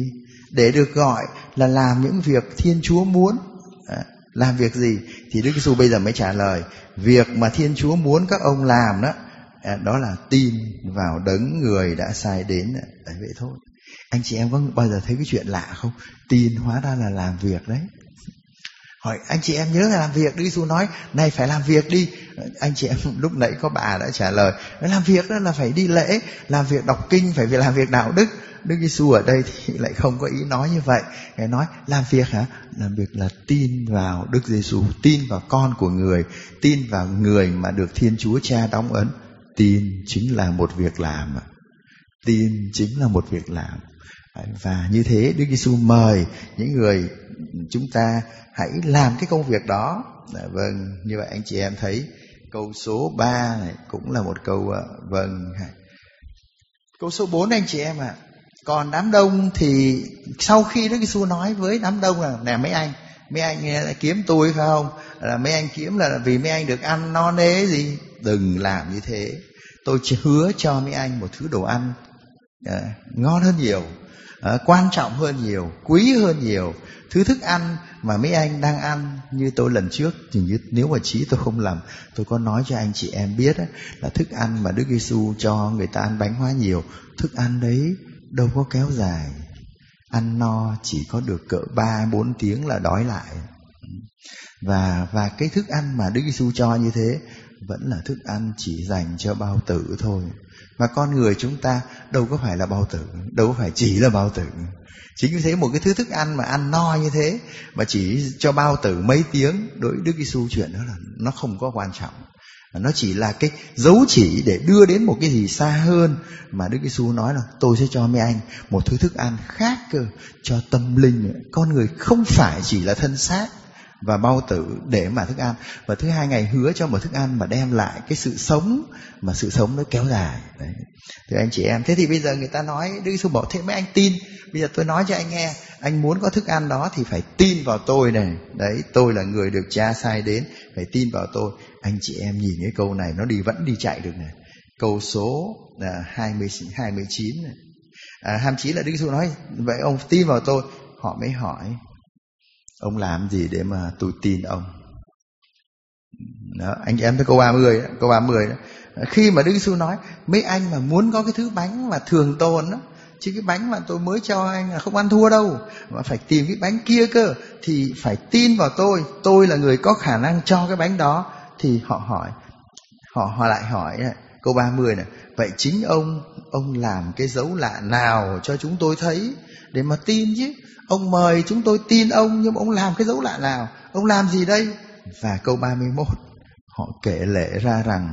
để được gọi là làm những việc Thiên Chúa muốn. Làm việc gì? Thì Đức Giêsu bây giờ mới trả lời. Việc mà Thiên Chúa muốn các ông làm đó, đó là tin vào đấng người đã sai đến. Đấy, vậy thôi. Anh chị em có bao giờ thấy cái chuyện lạ không? Tin hóa ra là làm việc đấy. Hỏi anh chị em nhớ là làm việc. Đức Giêsu nói này phải làm việc đi. Anh chị em lúc nãy có bà đã trả lời, làm việc đó là phải đi lễ, làm việc đọc kinh, phải làm việc đạo đức. Đức Giêsu ở đây thì lại không có ý nói như vậy. Ngài nói làm việc hả? Làm việc là tin vào Đức Giêsu, tin vào con của người, tin vào người mà được Thiên Chúa Cha đóng ấn. Tin chính là một việc làm. Tin chính là một việc làm. Và như thế Đức Giêsu mời những người chúng ta hãy làm cái công việc đó. Vâng, như vậy anh chị em thấy câu số 3 này cũng là một câu vâng. Câu số 4 anh chị em ạ. Còn đám đông thì sau khi Đức Giêsu nói với đám đông là nè mấy anh kiếm tôi phải không? Là mấy anh kiếm là vì mấy anh được ăn no nê gì? Đừng làm như thế. Tôi chỉ hứa cho mấy anh một thứ đồ ăn ngon hơn nhiều, quan trọng hơn nhiều, quý hơn nhiều. Thứ thức ăn mà mấy anh đang ăn như tôi lần trước, nếu mà trí tôi không lầm, tôi có nói cho anh chị em biết là thức ăn mà Đức Giêsu cho người ta ăn bánh hóa nhiều, thức ăn đấy đâu có kéo dài. Ăn no chỉ có được cỡ 3-4 tiếng là đói lại. Và cái thức ăn mà Đức Giêsu cho như thế vẫn là thức ăn chỉ dành cho bao tử thôi. Và con người chúng ta đâu có phải là bao tử, đâu có phải chỉ là bao tử. Chính vì thế một cái thứ thức ăn mà ăn no như thế mà chỉ cho bao tử mấy tiếng, đối với Đức Giêsu chuyện đó là nó không có quan trọng. Nó chỉ là cái dấu chỉ để đưa đến một cái gì xa hơn. Mà Đức Giêsu nói là tôi sẽ cho mấy anh một thứ thức ăn khác cơ, cho tâm linh. Con người không phải chỉ là thân xác và bao tử để mà thức ăn. Và thứ hai, Ngài hứa cho một thức ăn mà đem lại cái sự sống, mà sự sống nó kéo dài. Đấy. Thì anh chị em, thế thì bây giờ người ta nói, Đức Giêsu bảo thế mấy anh tin. Bây giờ tôi nói cho anh nghe, anh muốn có thức ăn đó thì phải tin vào tôi này. Đấy, tôi là người được Cha sai đến, phải tin vào tôi. Anh chị em nhìn cái câu này nó vẫn đi chạy được này. Câu số 29 này. 29 là Đức Giêsu nói vậy ông tin vào tôi. Họ mới hỏi ông làm gì để mà tôi tin ông? Đó, anh chị em thấy câu 30 đó, câu 30 đó. Khi mà Đức Giêsu nói mấy anh mà muốn có cái thứ bánh mà thường tồn đó, chứ cái bánh mà tôi mới cho anh là không ăn thua đâu, mà phải tìm cái bánh kia cơ, thì phải tin vào tôi là người có khả năng cho cái bánh đó. Thì họ lại hỏi câu 30 này, vậy chính ông làm cái dấu lạ nào cho chúng tôi thấy để mà tin chứ? Ông mời chúng tôi tin ông, nhưng mà ông làm cái dấu lạ nào? Ông làm gì đây? Và câu 31, họ kể lể ra rằng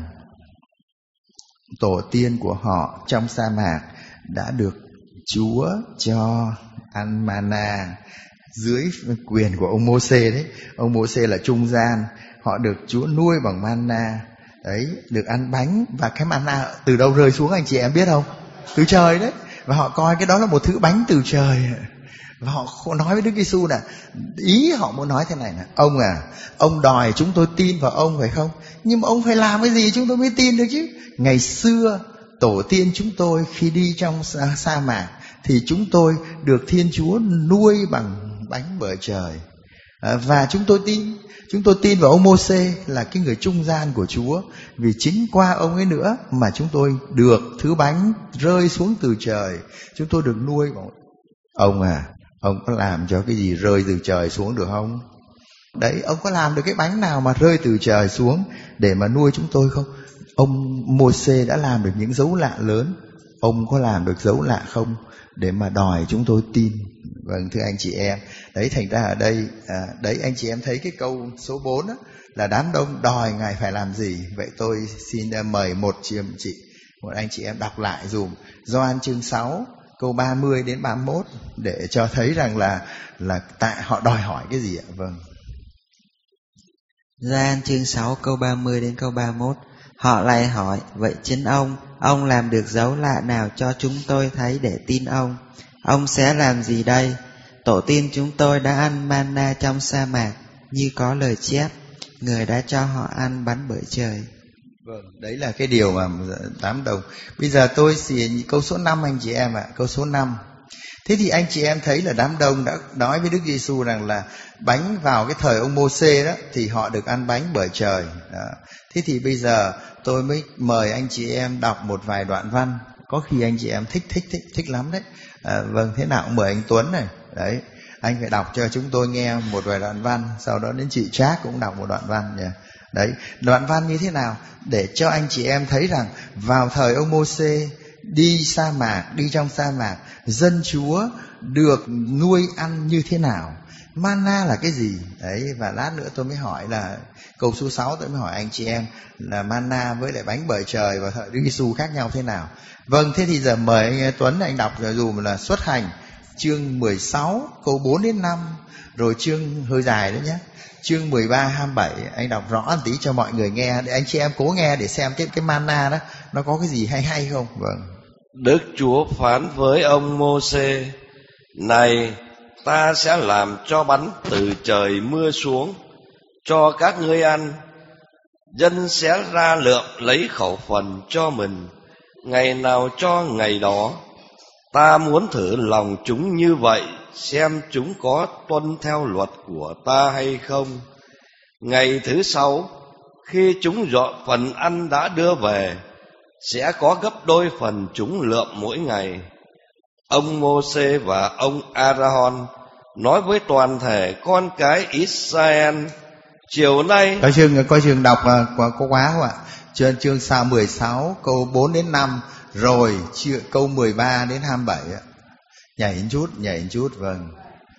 tổ tiên của họ trong sa mạc đã được Chúa cho ăn mana dưới quyền của ông Mô-xê đấy. Ông Mô-xê là trung gian, họ được Chúa nuôi bằng mana. Đấy, được ăn bánh, và cái mana từ đâu rơi xuống anh chị em biết không? Từ trời đấy. Và họ coi cái đó là một thứ bánh từ trời. Và họ nói với Đức Giêsu là ý họ muốn nói thế này là ông đòi chúng tôi tin vào ông phải không? Nhưng mà ông phải làm cái gì chúng tôi mới tin được chứ? Ngày xưa tổ tiên chúng tôi khi đi trong sa mạc thì chúng tôi được Thiên Chúa nuôi bằng bánh bởi trời. Và chúng tôi tin vào ông Mô-xê là cái người trung gian của Chúa, vì chính qua ông ấy nữa mà chúng tôi được thứ bánh rơi xuống từ trời, chúng tôi được nuôi bằng ông có làm cho cái gì rơi từ trời xuống được không? Đấy, ông có làm được cái bánh nào mà rơi từ trời xuống để mà nuôi chúng tôi không? Ông Mô-xê đã làm được những dấu lạ lớn, ông có làm được dấu lạ không để mà đòi chúng tôi tin? Vâng, thưa anh chị em, đấy thành ra ở đây đấy anh chị em thấy cái câu số 4 đó, là đám đông đòi Ngài phải làm gì. Vậy tôi xin mời một anh chị em đọc lại dùm Gioan chương 6 câu 30 đến 31 để cho thấy rằng là tại họ đòi hỏi cái gì ạ? Vâng. Gioan chương 6 câu 30 đến câu 31. Họ lại hỏi, vậy chính ông làm được dấu lạ nào cho chúng tôi thấy để tin ông? Ông sẽ làm gì đây? Tổ tiên chúng tôi đã ăn manna trong sa mạc, như có lời chép, người đã cho họ ăn bánh bởi trời. Vâng, đấy là cái điều mà đám đông. Bây giờ tôi xin câu số 5 anh chị em ạ, câu số 5. Thế thì anh chị em thấy là đám đông đã nói với Đức Giêsu rằng là bánh vào cái thời ông Mô-xê đó thì họ được ăn bánh bởi trời đó. Thế thì bây giờ tôi mới mời anh chị em đọc một vài đoạn văn, có khi anh chị em thích lắm đấy. Vâng, thế nào cũng mời anh Tuấn này. Đấy, anh phải đọc cho chúng tôi nghe một vài đoạn văn, sau đó đến chị Trác cũng đọc một đoạn văn nhỉ. Đấy, đoạn văn như thế nào để cho anh chị em thấy rằng vào thời ông Mô-xê đi sa mạc, đi trong sa mạc, dân Chúa được nuôi ăn như thế nào, mana là cái gì. Đấy, và lát nữa tôi mới hỏi là câu số 6 tôi mới hỏi anh chị em là mana với lại bánh bởi trời và thời Đức Giêsu khác nhau thế nào. Vâng, thế thì giờ mời anh Tuấn anh đọc dùm là Xuất Hành chương 16 câu 4 đến 5, rồi chương hơi dài đấy nhé, chương 13 27, anh đọc rõ một tí cho mọi người nghe, để anh chị em cố nghe để xem cái mana đó nó có cái gì hay không. Vâng. Đức Chúa phán với ông Mô-xê: Này, ta sẽ làm cho bánh từ trời mưa xuống cho các ngươi ăn. Dân sẽ ra lượm lấy khẩu phần cho mình, ngày nào cho ngày đó. Ta muốn thử lòng chúng như vậy, xem chúng có tuân theo luật của ta hay không. Ngày thứ 6, khi chúng dọn phần ăn đã đưa về, sẽ có gấp đôi phần chúng lượm mỗi ngày. Ông Mô-xê và ông A-ra-hon nói với toàn thể con cái Israel: Chiều nay coi chừng đọc có quá không ạ? Chương 16 câu 4 đến 5, rồi câu 13 đến 27 ạ. Nhảy một chút. Vâng.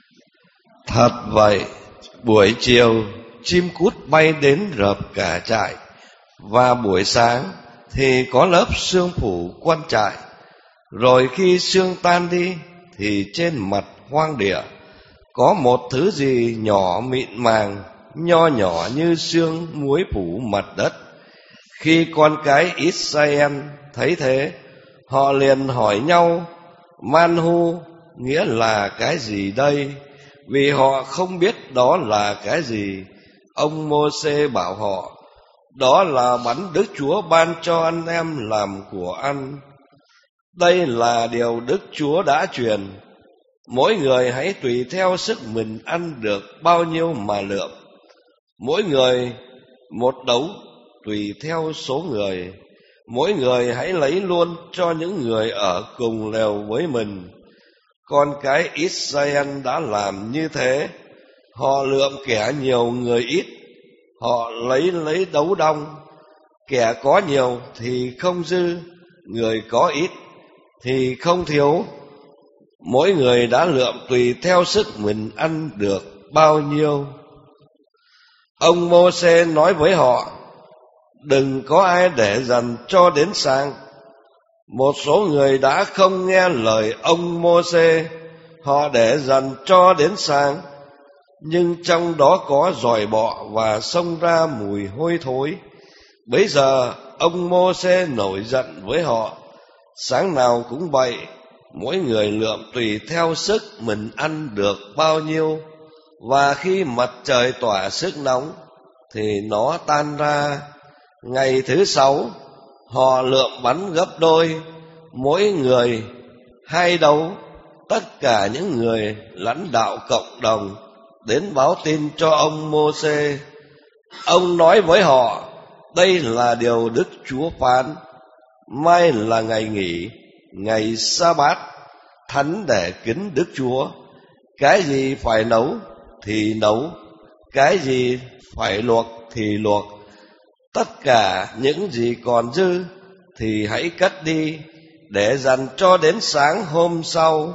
Thật vậy, buổi chiều chim cút bay đến rợp cả trại, và buổi sáng thì có lớp sương phủ quanh trại. Rồi khi sương tan đi thì trên mặt hoang địa có một thứ gì nhỏ mịn màng, nho nhỏ như sương muối phủ mặt đất. Khi con cái Israel thấy thế, họ liền hỏi nhau: Man-hu nghĩa là cái gì đây? Vì họ không biết đó là cái gì. Ông Mô-xê bảo họ: Đó là bánh Đức Chúa ban cho anh em làm của ăn. Đây là điều Đức Chúa đã truyền. Mỗi người hãy tùy theo sức mình ăn được bao nhiêu mà lượm. Mỗi người một đấu tùy theo số người. Mỗi người hãy lấy luôn cho những người ở cùng lều với mình. Con cái Israel đã làm như thế. Họ lượm kẻ nhiều người ít, họ lấy đấu đông. Kẻ có nhiều thì không dư, người có ít thì không thiếu. Mỗi người đã lượm tùy theo sức mình ăn được bao nhiêu. Ông Mô-xê nói với họ: Đừng có ai để dần cho đến sáng. Một số người đã không nghe lời ông Mô-xê, họ để dần cho đến sáng, nhưng trong đó có giòi bọ và xông ra mùi hôi thối. Bấy giờ ông Mô-xê nổi giận với họ: Sáng nào cũng vậy, mỗi người lượm tùy theo sức mình ăn được bao nhiêu. Và khi mặt trời tỏa sức nóng thì nó tan ra. Ngày thứ 6, họ lượm bánh gấp đôi, mỗi người 2 đấu. Tất cả những người lãnh đạo cộng đồng đến báo tin cho ông Mô-xê. Ông nói với họ: Đây là điều Đức Chúa phán. Mai là ngày nghỉ, ngày Sa-bát, thánh để kính Đức Chúa. Cái gì phải nấu thì nấu, cái gì phải luộc thì luộc. Tất cả những gì còn dư thì hãy cất đi, để dành cho đến sáng hôm sau.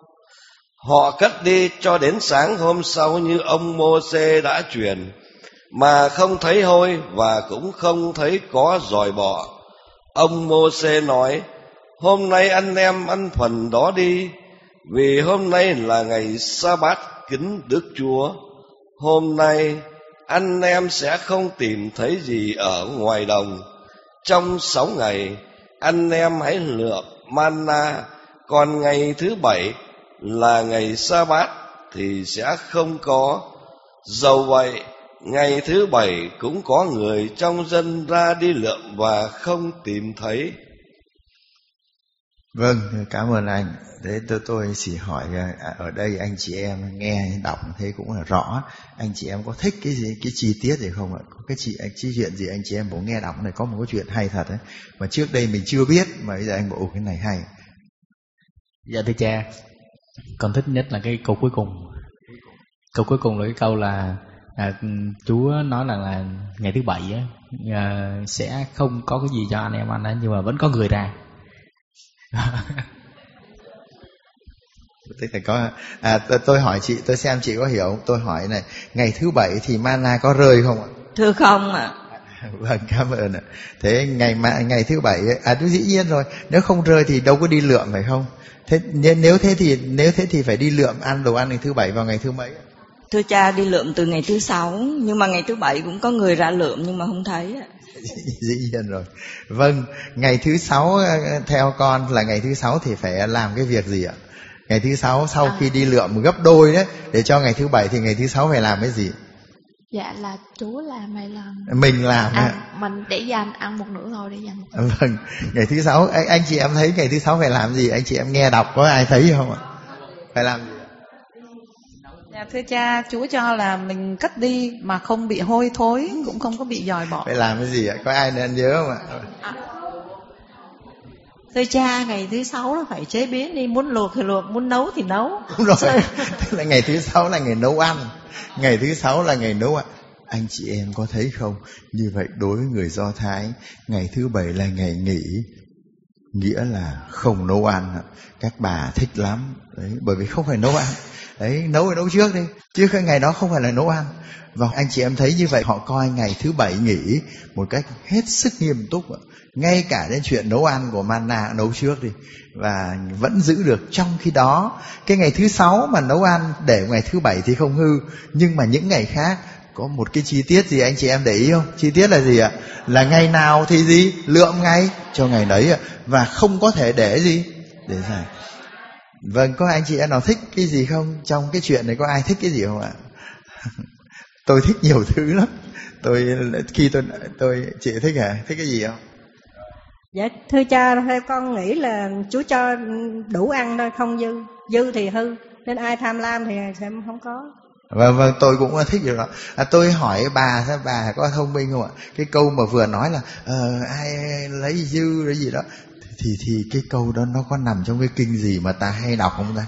Họ cất đi cho đến sáng hôm sau như ông Mô-xê đã truyền, mà không thấy hôi và cũng không thấy có giòi bọ. Ông Mô-xê nói: Hôm nay anh em ăn phần đó đi, vì hôm nay là ngày Sa-bát kính Đức Chúa. Hôm nay anh em sẽ không tìm thấy gì ở ngoài đồng. Trong 6 ngày anh em hãy lượm manna, còn ngày thứ 7 là ngày Sa-bát thì sẽ không có. Dầu vậy, ngày thứ 7 cũng có người trong dân ra đi lượm và không tìm thấy. Vâng, cảm ơn anh. Thế tôi chỉ hỏi ở đây anh chị em nghe đọc thế cũng là rõ. Anh chị em có thích cái gì, cái chi tiết gì không ạ? Có cái chuyện gì anh chị em bố nghe đọc này có một cái chuyện hay thật đấy, mà trước đây mình chưa biết mà bây giờ anh bảo cái này hay. Dạ thưa cha, con thích nhất là cái câu cuối cùng. Câu cuối cùng là cái câu là Chúa nói là ngày thứ bảy sẽ không có cái gì cho anh em ăn nhưng mà vẫn có người ra. Tức là có tôi hỏi chị, tôi xem chị có hiểu không? Tôi hỏi này, ngày thứ bảy thì mana có rơi không ạ? Thưa không ạ. Vâng, cảm ơn ạ. Thế ngày thứ bảy dĩ nhiên rồi, nếu không rơi thì đâu có đi lượm phải không? Thế nếu thế thì phải đi lượm ăn đồ ăn ngày thứ bảy vào ngày thứ mấy? Thưa cha, đi lượm từ ngày thứ sáu, nhưng mà ngày thứ bảy cũng có người ra lượm nhưng mà không thấy ạ. Dĩ nhiên rồi. Vâng, ngày thứ sáu theo con là ngày thứ sáu thì phải làm cái việc gì ạ? Ngày thứ sáu sau khi đi lượm gấp đôi đấy, để cho ngày thứ bảy thì ngày thứ sáu phải làm cái gì? Dạ là Chúa làm hay là mình làm mình để dành ăn một nửa thôi để dành. Vâng, ngày thứ sáu anh chị em thấy ngày thứ sáu phải làm gì? Anh chị em nghe đọc có ai thấy không ạ? Phải làm gì? Dạ thưa cha, Chúa cho là mình cất đi mà không bị hôi thối, cũng không có bị dòi bỏ. Phải làm cái gì ạ? Có ai nên nhớ không ạ? Thưa cha, ngày thứ sáu nó phải chế biến đi, muốn luộc thì luộc, muốn nấu thì nấu. Đúng rồi, tức là ngày thứ sáu là ngày nấu ăn. Ngày thứ sáu là ngày nấu ăn. Anh chị em có thấy không? Như vậy đối với người Do Thái, ngày thứ bảy là ngày nghỉ, nghĩa là không nấu ăn. Các bà thích lắm đấy, bởi vì không phải nấu ăn. Đấy, nấu thì nấu trước đi, chứ cái ngày đó không phải là nấu ăn. Và anh chị em thấy như vậy, họ coi ngày thứ bảy nghỉ một cách hết sức nghiêm túc. Ngay cả đến chuyện nấu ăn của Mana nấu trước đi, và vẫn giữ được. Trong khi đó cái ngày thứ sáu mà nấu ăn để ngày thứ bảy thì không hư. Nhưng mà những ngày khác có một cái chi tiết gì anh chị em để ý không? Chi tiết là gì ạ? Là ngày nào thì gì? Lượm ngay cho ngày đấy ạ. Và không có thể để gì? Để dài. Vâng, có anh chị em nào thích cái gì không? Trong cái chuyện này có ai thích cái gì không ạ? Tôi thích nhiều thứ lắm. Chị thích hả? Thích cái gì không? Dạ thưa cha, theo con nghĩ là Chúa cho đủ ăn thôi, không dư thì hư, nên ai tham lam thì sẽ không có. Vâng, tôi cũng thích điều đó. Tôi hỏi bà có thông minh không ạ? Cái câu mà vừa nói là ai lấy dư cái gì đó, thì cái câu đó nó có nằm trong cái kinh gì mà ta hay đọc không ta?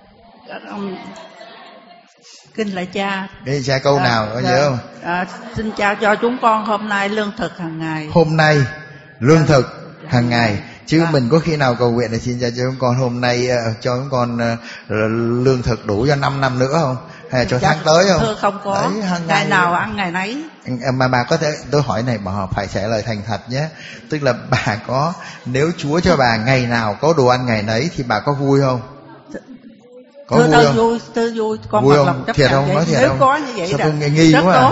Kinh lạy cha. Cái cha câu nào có nhớ không? Xin cha cho chúng con hôm nay lương thực hàng ngày. Hôm nay lương thực hàng ngày, chứ mình có khi nào cầu nguyện để xin cha cho chúng con hôm nay cho chúng con lương thực đủ cho 5 năm nữa không? Hay là cho tháng tới không? Thưa không có. Đấy, ngày nào ăn ngày nấy. Mà bà có thể, tôi hỏi này bà phải trả lời thành thật nhé. Tức là bà có, nếu Chúa cho bà ngày nào có đồ ăn ngày nấy thì bà có vui không? Có vui không? Vui, con vui bằng không? lòng chấp Thiệt nhận không? vậy. Nói thiệt nếu không? có như vậy sao là tôi nghi rất quá tốt.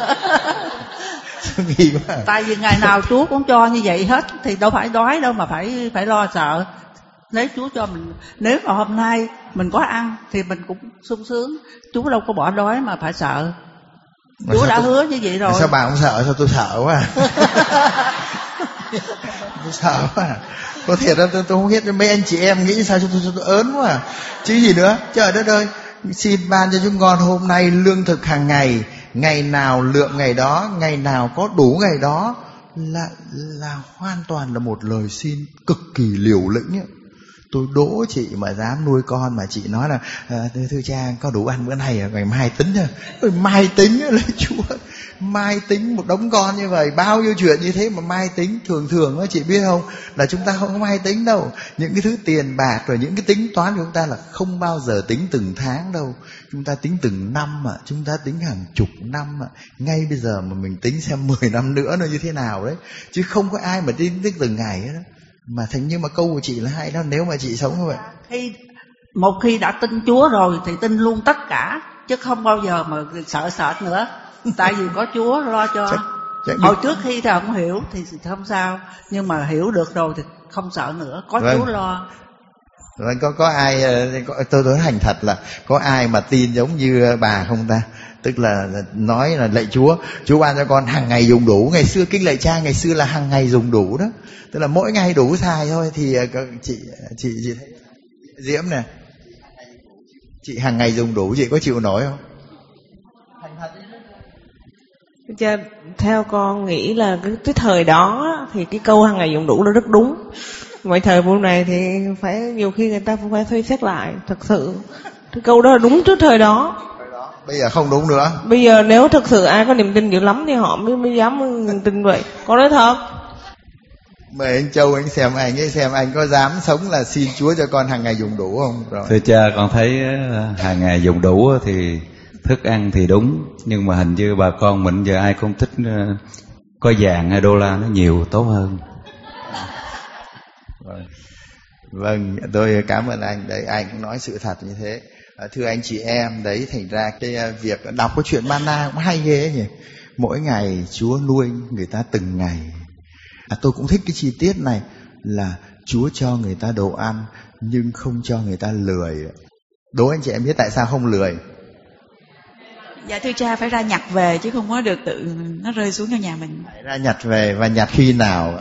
Nghi quá. Tại vì ngày nào Chúa cũng cho như vậy hết thì đâu phải đói đâu mà phải lo sợ. Nếu Chúa cho mình, nếu mà hôm nay mình có ăn thì mình cũng sung sướng. Chúa đâu có bỏ đói mà phải sợ. Chúa đã hứa như vậy rồi. Sao bà không sợ? Sao tôi sợ quá? Tôi sợ quá. Có thiệt là tôi không biết mấy anh chị em nghĩ sao tôi ớn quá. Chứ gì nữa? Trời đất ơi, xin ban cho chúng con hôm nay lương thực hàng ngày, ngày nào lượm ngày đó, ngày nào có đủ ngày đó, là hoàn toàn là một lời xin cực kỳ liều lĩnh ấy. Tôi đỗ chị mà dám nuôi con mà chị nói là thưa cha có đủ ăn bữa nay ngày mai tính thôi. Mai tính lấy Chúa, mai tính một đống con như vậy, bao nhiêu chuyện như thế mà mai tính. Thường đó chị biết không, là chúng ta không có mai tính đâu. Những cái thứ tiền bạc rồi những cái tính toán của chúng ta là không bao giờ tính từng tháng đâu. Chúng ta tính từng năm mà, chúng ta tính hàng chục năm mà. Ngay bây giờ mà mình tính xem 10 năm nữa nó như thế nào đấy, chứ không có ai mà tính từng ngày hết đó. Mà nhưng mà câu của chị là hay đó, nếu mà chị sống như vậy. Một khi đã tin Chúa rồi thì tin luôn tất cả, chứ không bao giờ mà sợ sệt nữa. Tại vì có Chúa lo cho. Hồi trước khi thì không hiểu thì không sao, nhưng mà hiểu được rồi thì không sợ nữa, có Chúa lo. Có ai tôi nói thành thật là có ai mà tin giống như bà không ta? Tức là nói là lạy Chúa ban cho con hàng ngày dùng đủ. Ngày xưa kinh lạy Cha ngày xưa là hàng ngày dùng đủ đó, tức là mỗi ngày đủ xài thôi. Thì chị thấy Diễm nè, chị hàng ngày dùng đủ, chị có chịu nổi không? Theo con nghĩ là cái thời đó thì cái câu hàng ngày dùng đủ là rất đúng. Mọi thời buổi này thì phải nhiều khi người ta cũng phải suy xét lại. Thật sự cái câu đó là đúng trước thời đó. Bây giờ không đúng nữa. Bây giờ nếu thực sự ai có niềm tin dữ lắm thì họ mới dám tin vậy. Con nói thật. Mời anh Châu anh xem anh có dám sống là xin Chúa cho con hàng ngày dùng đủ không? Rồi. Thưa cha, con thấy hàng ngày dùng đủ thì thức ăn thì đúng, nhưng mà hình như bà con mình giờ ai cũng thích có vàng hay đô la nó nhiều tốt hơn. Vâng, tôi cảm ơn anh. Đấy, anh cũng nói sự thật như thế. Thưa anh chị em, đấy thành ra cái việc đọc cái chuyện Manna cũng hay ghê ấy nhỉ. Mỗi ngày Chúa nuôi người ta từng ngày. Tôi cũng thích cái chi tiết này là Chúa cho người ta đồ ăn nhưng không cho người ta lười. Đố anh chị em biết tại sao không lười? Dạ thưa cha, phải ra nhặt về chứ không có được tự nó rơi xuống cho nhà mình. Phải ra nhặt về. Và nhặt khi nào?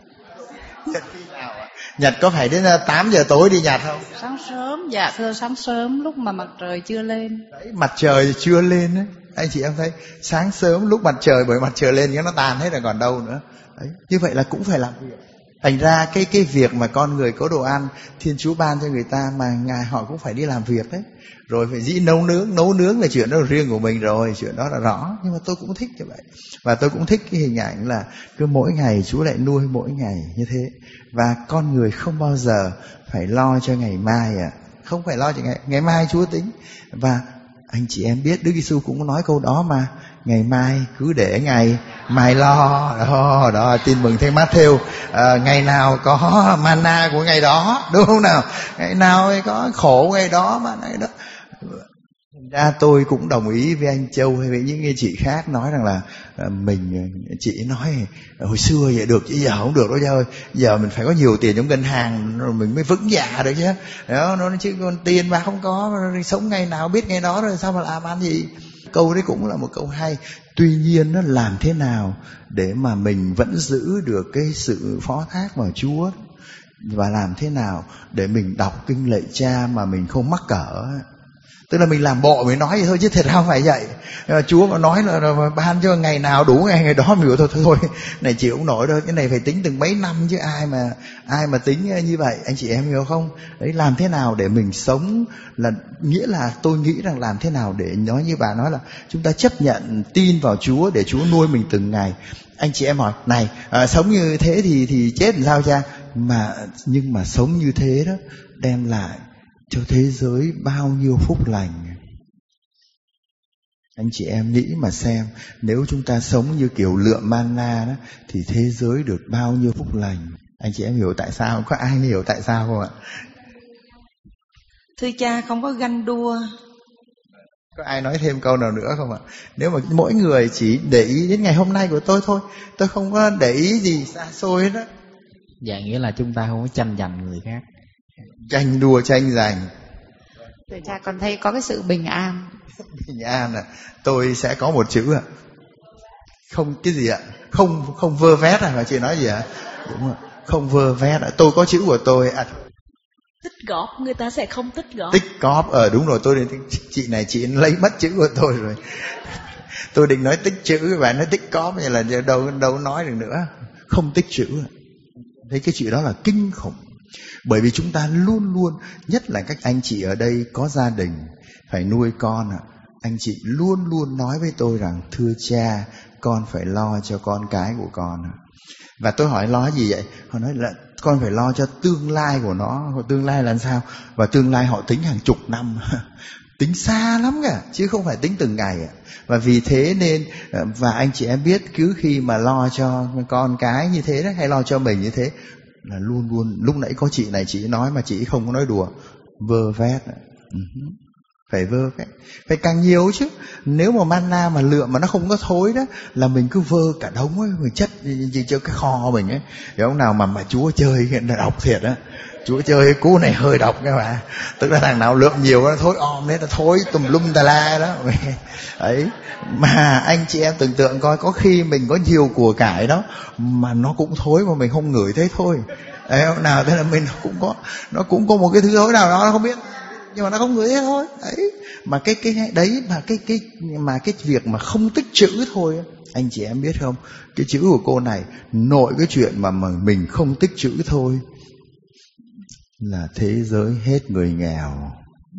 Nhặt có phải đến 8 giờ tối đi nhặt không? Sáng sớm, dạ thưa, sáng sớm lúc mà mặt trời chưa lên. Đấy, mặt trời chưa lên đấy. Anh chị em thấy sáng sớm lúc mặt trời, bởi mặt trời lên nó tan hết rồi còn đâu nữa. Đấy, như vậy là cũng phải làm việc. Thành ra cái việc mà con người có đồ ăn Thiên Chúa ban cho người ta, mà Ngài họ cũng phải đi làm việc đấy. Rồi phải dĩ nấu nướng là chuyện đó là riêng của mình rồi, chuyện đó là rõ. Nhưng mà tôi cũng thích như vậy. Và tôi cũng thích cái hình ảnh là cứ mỗi ngày Chúa lại nuôi mỗi ngày như thế. Và con người không bao giờ phải lo cho ngày mai không phải lo cho ngày mai Chúa tính. Và anh chị em biết Đức Giêsu cũng nói câu đó mà, ngày mai cứ để ngày mai lo. Đó tin mừng Thánh Mát-thêu, ngày nào có manna của ngày đó, đúng không nào? Ngày nào có khổ ngày đó mà ngày đó. Thành ra tôi cũng đồng ý với anh Châu hay với những người chị khác nói rằng là chị nói hồi xưa vậy được chứ giờ không được đâu ơi. Giờ mình phải có nhiều tiền trong ngân hàng rồi mình mới vững dạ được chứ. Đó, nó chứ còn tiền mà không có, sống ngày nào biết ngày đó rồi sao mà làm ăn gì. Câu đấy cũng là một câu hay. Tuy nhiên nó làm thế nào để mà mình vẫn giữ được cái sự phó thác vào Chúa, và làm thế nào để mình đọc kinh lạy Cha mà mình không mắc cỡ. Tức là mình làm bộ mình nói vậy thôi chứ thật ra không phải vậy. Chúa mà nói là ban cho ngày nào đủ ngày đó mình bảo thôi này chịu không nổi đâu, cái này phải tính từng mấy năm chứ ai mà tính như vậy, anh chị em hiểu không? Đấy, làm thế nào để mình sống là nghĩa là tôi nghĩ rằng làm thế nào để nói như bà nói là chúng ta chấp nhận tin vào Chúa để Chúa nuôi mình từng ngày. Anh chị em hỏi này, sống như thế thì chết làm sao cha? Nhưng mà sống như thế đó đem lại cho thế giới bao nhiêu phúc lành. Anh chị em nghĩ mà xem, nếu chúng ta sống như kiểu lượm manna đó thì thế giới được bao nhiêu phúc lành. Anh chị em hiểu tại sao? Có ai hiểu tại sao không ạ? Thưa cha, không có ganh đua. Có ai nói thêm câu nào nữa không ạ? Nếu mà mỗi người chỉ để ý đến ngày hôm nay của tôi thôi, tôi không có để ý gì xa xôi hết đó. Dạ, nghĩa là chúng ta không có tranh giành người khác, tranh đua tranh giành. Thưa cha, con thấy có cái sự bình an. Bình an tôi sẽ có một chữ ạ. Không cái gì ạ? Không vơ vét mà chị nói gì ạ? Đúng rồi, không vơ vét. Tôi có chữ của tôi. Tích góp, người ta sẽ không tích góp. Tích góp, đúng rồi, tôi chị này chị lấy mất chữ của tôi rồi. Tôi định nói tích chữ, bạn nói tích góp vậy là đâu nói được nữa. Không tích chữ. Thấy cái chữ đó là kinh khủng. Bởi vì chúng ta luôn luôn, nhất là các anh chị ở đây có gia đình phải nuôi con anh chị luôn luôn nói với tôi rằng thưa cha, con phải lo cho con cái của con. Và tôi hỏi lo gì vậy? Họ nói là con phải lo cho tương lai của nó. Tương lai là sao? Và tương lai họ tính hàng chục năm. Tính xa lắm cả, chứ không phải tính từng ngày. Và vì thế nên, và anh chị em biết, cứ khi mà lo cho con cái như thế đó, hay lo cho mình như thế, là luôn luôn, lúc nãy có chị này chị nói mà chị không có nói đùa, vơ vét. Phải vơ vét, phải càng nhiều chứ. Nếu mà manna mà lượm mà nó không có thối đó, là mình cứ vơ cả đống ấy, mình chất cho cái kho mình ấy. Để ông nào mà Chúa chơi là độc thiệt á. Chúa chơi cái cú này hơi độc các bạn. Tức là thằng nào lượm nhiều nó thối om đấy, nó thối tùm lum tà la đó. Ấy, mà anh chị em tưởng tượng coi, có khi mình có nhiều của cải đó mà nó cũng thối mà mình không ngửi thấy thôi. Đấy, nào thế là mình nó cũng có một cái thứ thối nào đó nó không biết, nhưng mà nó không ngửi thấy thôi. Đấy, mà cái đấy mà cái việc mà không tích trữ thôi, anh chị em biết không, cái chữ của cô này nội cái chuyện mà mình không tích trữ thôi là thế giới hết người nghèo.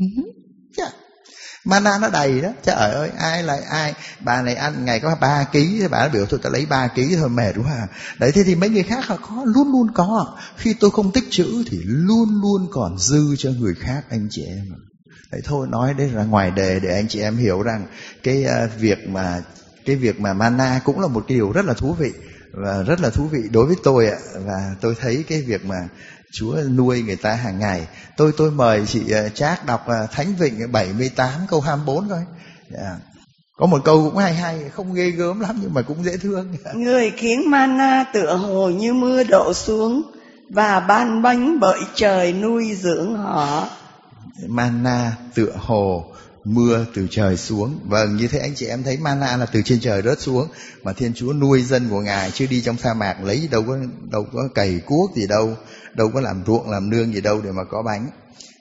Mana nó đầy đó. Trời ơi, ai bà này ăn ngày có 3 ký, thì bà nó biểu thôi ta lấy 3 ký thôi mệt quá à. Đấy, thế thì mấy người khác là có, luôn luôn có. Khi tôi không tích trữ thì luôn luôn còn dư cho người khác, anh chị em. Đấy thôi, nói đấy là ngoài đề để anh chị em hiểu rằng cái việc mà mana cũng là một cái điều rất là thú vị, và rất là thú vị đối với tôi ạ. Và tôi thấy cái việc mà Chúa nuôi người ta hàng ngày. Tôi mời chị Trác đọc Thánh Vịnh 78 câu 24 coi. Có một câu cũng hay, không ghê gớm lắm nhưng mà cũng dễ thương. Người khiến mana tựa hồ như mưa đổ xuống và ban bánh bởi trời nuôi dưỡng họ. Mana tựa hồ mưa từ trời xuống. Vâng, như thế anh chị em thấy mana là từ trên trời rớt xuống, mà Thiên Chúa nuôi dân của Ngài, chứ đi trong sa mạc lấy đâu có cày cuốc gì đâu có làm ruộng làm nương gì đâu để mà có bánh.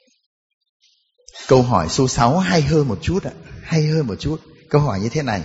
Câu hỏi số 6 hay hơn một chút ạ, hay hơn một chút. Câu hỏi như thế này.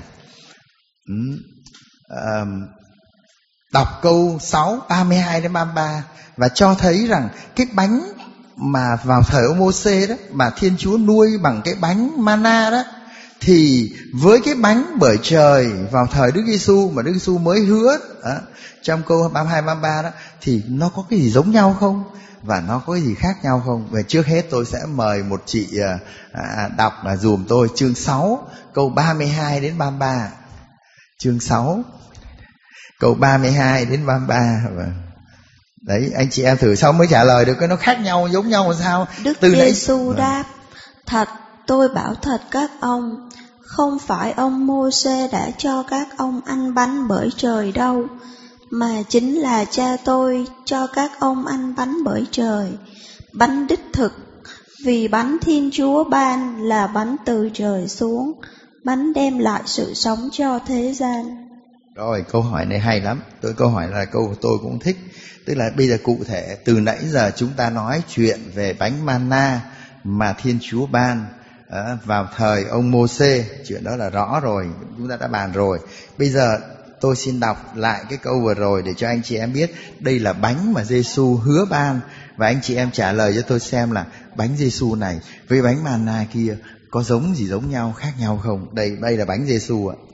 Đọc câu 6 32 đến 33 và cho thấy rằng cái bánh mà vào thời ông Mô-sê đó, mà Thiên Chúa nuôi bằng cái bánh mana đó, thì với cái bánh bởi trời vào thời Đức Giêsu mà Đức Giêsu mới hứa đó, trong câu 32 33 đó, thì nó có cái gì giống nhau không, và nó có cái gì khác nhau không? Về trước hết tôi sẽ mời một chị đọc dùm tôi chương 6 câu 32 đến 33. Chương 6 câu 32 đến 33. Đấy, anh chị em thử sau mới trả lời được cái nó khác nhau giống nhau làm sao. Đức Giêsu đáp: Thật, tôi bảo thật các ông, không phải ông Mô-sê đã cho các ông ăn bánh bởi trời đâu, mà chính là cha tôi cho các ông ăn bánh bởi trời, bánh đích thực, vì bánh Thiên Chúa ban là bánh từ trời xuống, bánh đem lại sự sống cho thế gian. Rồi, câu hỏi này hay lắm. Câu hỏi là câu tôi cũng thích. Tức là bây giờ cụ thể, từ nãy giờ chúng ta nói chuyện về bánh mana mà Thiên Chúa ban vào thời ông Mô-sê. Chuyện đó là rõ rồi, chúng ta đã bàn rồi. Bây giờ tôi xin đọc lại cái câu vừa rồi để cho anh chị em biết đây là bánh mà Giêsu hứa ban, và anh chị em trả lời cho tôi xem là bánh Giêsu này với bánh mana kia có giống gì giống nhau, khác nhau không. Đây là bánh Giêsu ạ.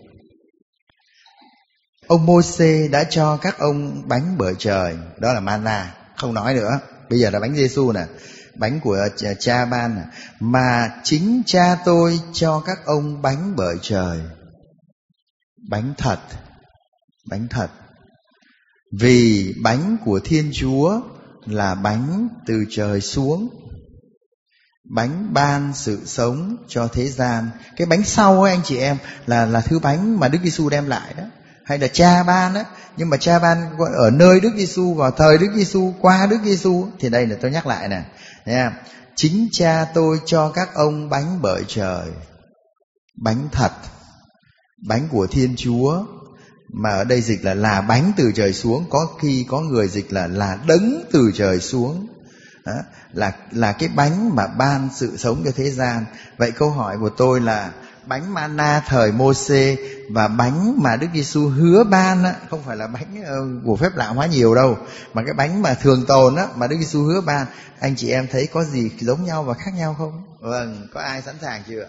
Ông Mô-sê đã cho các ông bánh bởi trời, đó là mana, không nói nữa. Bây giờ là bánh Giêsu nè, bánh của cha ban nè, mà chính cha tôi cho các ông bánh bởi trời, bánh thật, bánh thật. Vì bánh của Thiên Chúa là bánh từ trời xuống, bánh ban sự sống cho thế gian. Cái bánh sau ấy anh chị em là thứ bánh mà Đức Giêsu đem lại đó, hay là cha ban á, nhưng mà cha ban ở nơi Đức Giêsu, vào thời Đức Giêsu, qua Đức Giêsu. Thì đây là tôi nhắc lại nè, nha. Chính cha tôi cho các ông bánh bởi trời, bánh thật, bánh của Thiên Chúa, mà ở đây dịch là bánh từ trời xuống. Có khi có người dịch là đấng từ trời xuống. Đó, là cái bánh mà ban sự sống cho thế gian. Vậy câu hỏi của tôi là bánh mana thời Mô-sê và bánh mà Đức Giêsu hứa ban á, không phải là bánh của phép lạ hóa nhiều đâu, mà cái bánh mà thường tồn á mà Đức Giêsu hứa ban, anh chị em thấy có gì giống nhau và khác nhau không? Vâng, có ai sẵn sàng chưa?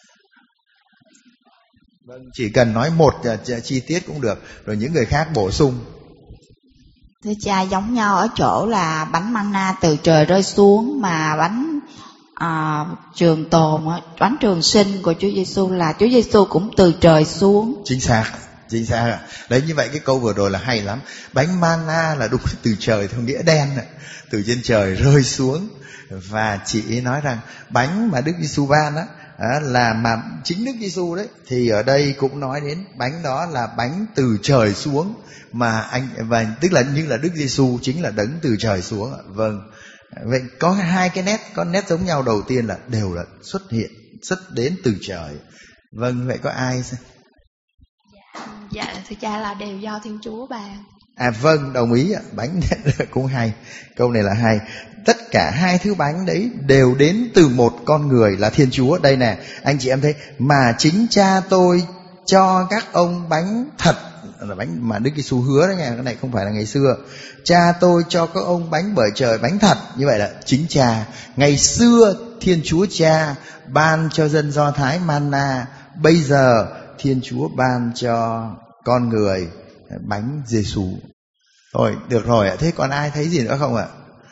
Vâng, chỉ cần nói một chi tiết cũng được, rồi những người khác bổ sung. Thưa cha, giống nhau ở chỗ là bánh mana từ trời rơi xuống, mà bánh trường tồn, bánh trường sinh của Chúa Giêsu là Chúa Giêsu cũng từ trời xuống. Chính xác. Đấy, như vậy cái câu vừa rồi là hay lắm. Bánh mana là đúng từ trời theo nghĩa đen này, từ trên trời rơi xuống. Và chị ấy nói rằng bánh mà Đức Giêsu ban á, là mà chính Đức Giêsu đấy, thì ở đây cũng nói đến bánh đó là bánh từ trời xuống, mà và tức là như là Đức Giêsu chính là đấng từ trời xuống. Vâng, Vậy có hai cái nét, có nét giống nhau đầu tiên là đều là xuất hiện, xuất đến từ trời. Vâng, vậy có ai sao? Dạ thưa cha là đều do Thiên Chúa ban. Vâng, đồng ý ạ. Bánh cũng hay. Câu này là hay. Tất cả hai thứ bánh đấy đều đến từ một con người là Thiên Chúa. Đây nè, anh chị em thấy, mà chính cha tôi cho các ông bánh thật, là bánh mà Đức Giêsu hứa đó nha, cái này không phải là ngày xưa. Cha tôi cho các ông bánh bởi trời, bánh thật. Như vậy là chính cha. Ngày xưa Thiên Chúa Cha ban cho dân Do Thái manna, bây giờ Thiên Chúa ban cho con người bánh Giêsu. Thôi, được rồi ạ. Thế còn ai thấy gì nữa không ạ?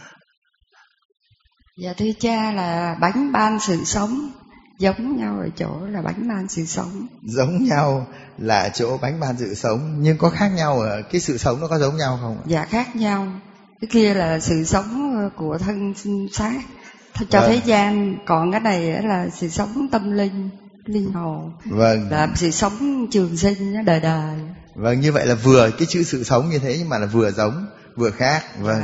Dạ thưa cha là bánh ban sự sống, giống nhau ở chỗ là bánh ban sự sống. Giống nhau là chỗ bánh ban sự sống, nhưng có khác nhau ở cái sự sống nó có giống nhau không ạ? Dạ khác nhau. Cái kia là sự sống của thân xác cho thế gian, còn cái này là sự sống tâm linh, linh hồn. Vâng. Là sự sống trường sinh đời đời. Vâng, như vậy là vừa cái chữ sự sống như thế nhưng mà là vừa giống vừa khác. Vâng.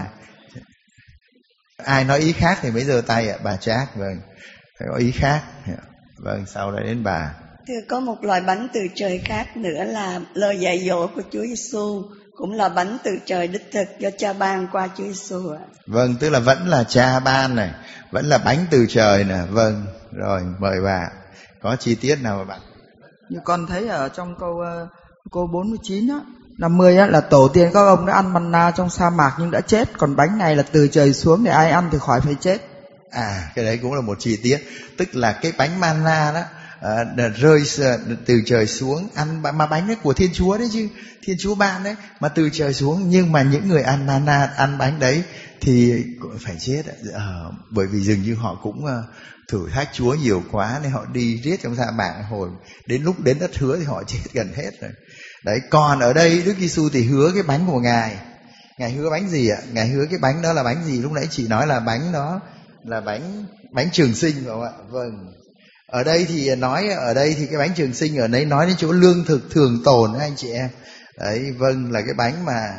Ai nói ý khác thì mới giơ tay ạ? Bà Trác. Vâng, phải có ý khác. Vâng, sau đó đến bà. Thưa, có một loại bánh từ trời khác nữa là lời dạy dỗ của Chúa Giêsu, cũng là bánh từ trời đích thực do Cha ban qua Chúa Giêsu ạ. Vâng, tức là vẫn là Cha ban này, vẫn là bánh từ trời nè. Vâng, rồi mời bà. Có chi tiết nào mà bạn? Như con thấy ở trong câu 49 á, là 10 á, là tổ tiên các ông đã ăn manna trong sa mạc nhưng đã chết, còn bánh này là từ trời xuống để ai ăn thì khỏi phải chết. Cái đấy cũng là một chi tiết, tức là cái bánh manna đó rơi từ trời xuống, ăn mà bánh đấy của Thiên Chúa đấy chứ, Thiên Chúa ban đấy mà từ trời xuống, nhưng mà những người ăn manna, ăn bánh đấy thì cũng phải chết, bởi vì dường như họ cũng thử thách Chúa nhiều quá nên họ đi riết trong sa mạc, hồi đến lúc đến đất hứa thì họ chết gần hết rồi. Đấy, còn ở đây Đức Giêsu thì hứa cái bánh của Ngài. Ngài hứa bánh gì ạ? Ngài hứa cái bánh đó là bánh gì? Lúc nãy chị nói là bánh đó là bánh trường sinh phải không ạ? Vâng. Ở đây thì cái bánh trường sinh ở đây nói đến chỗ lương thực thường tồn anh chị em. Đấy, vâng, là cái bánh mà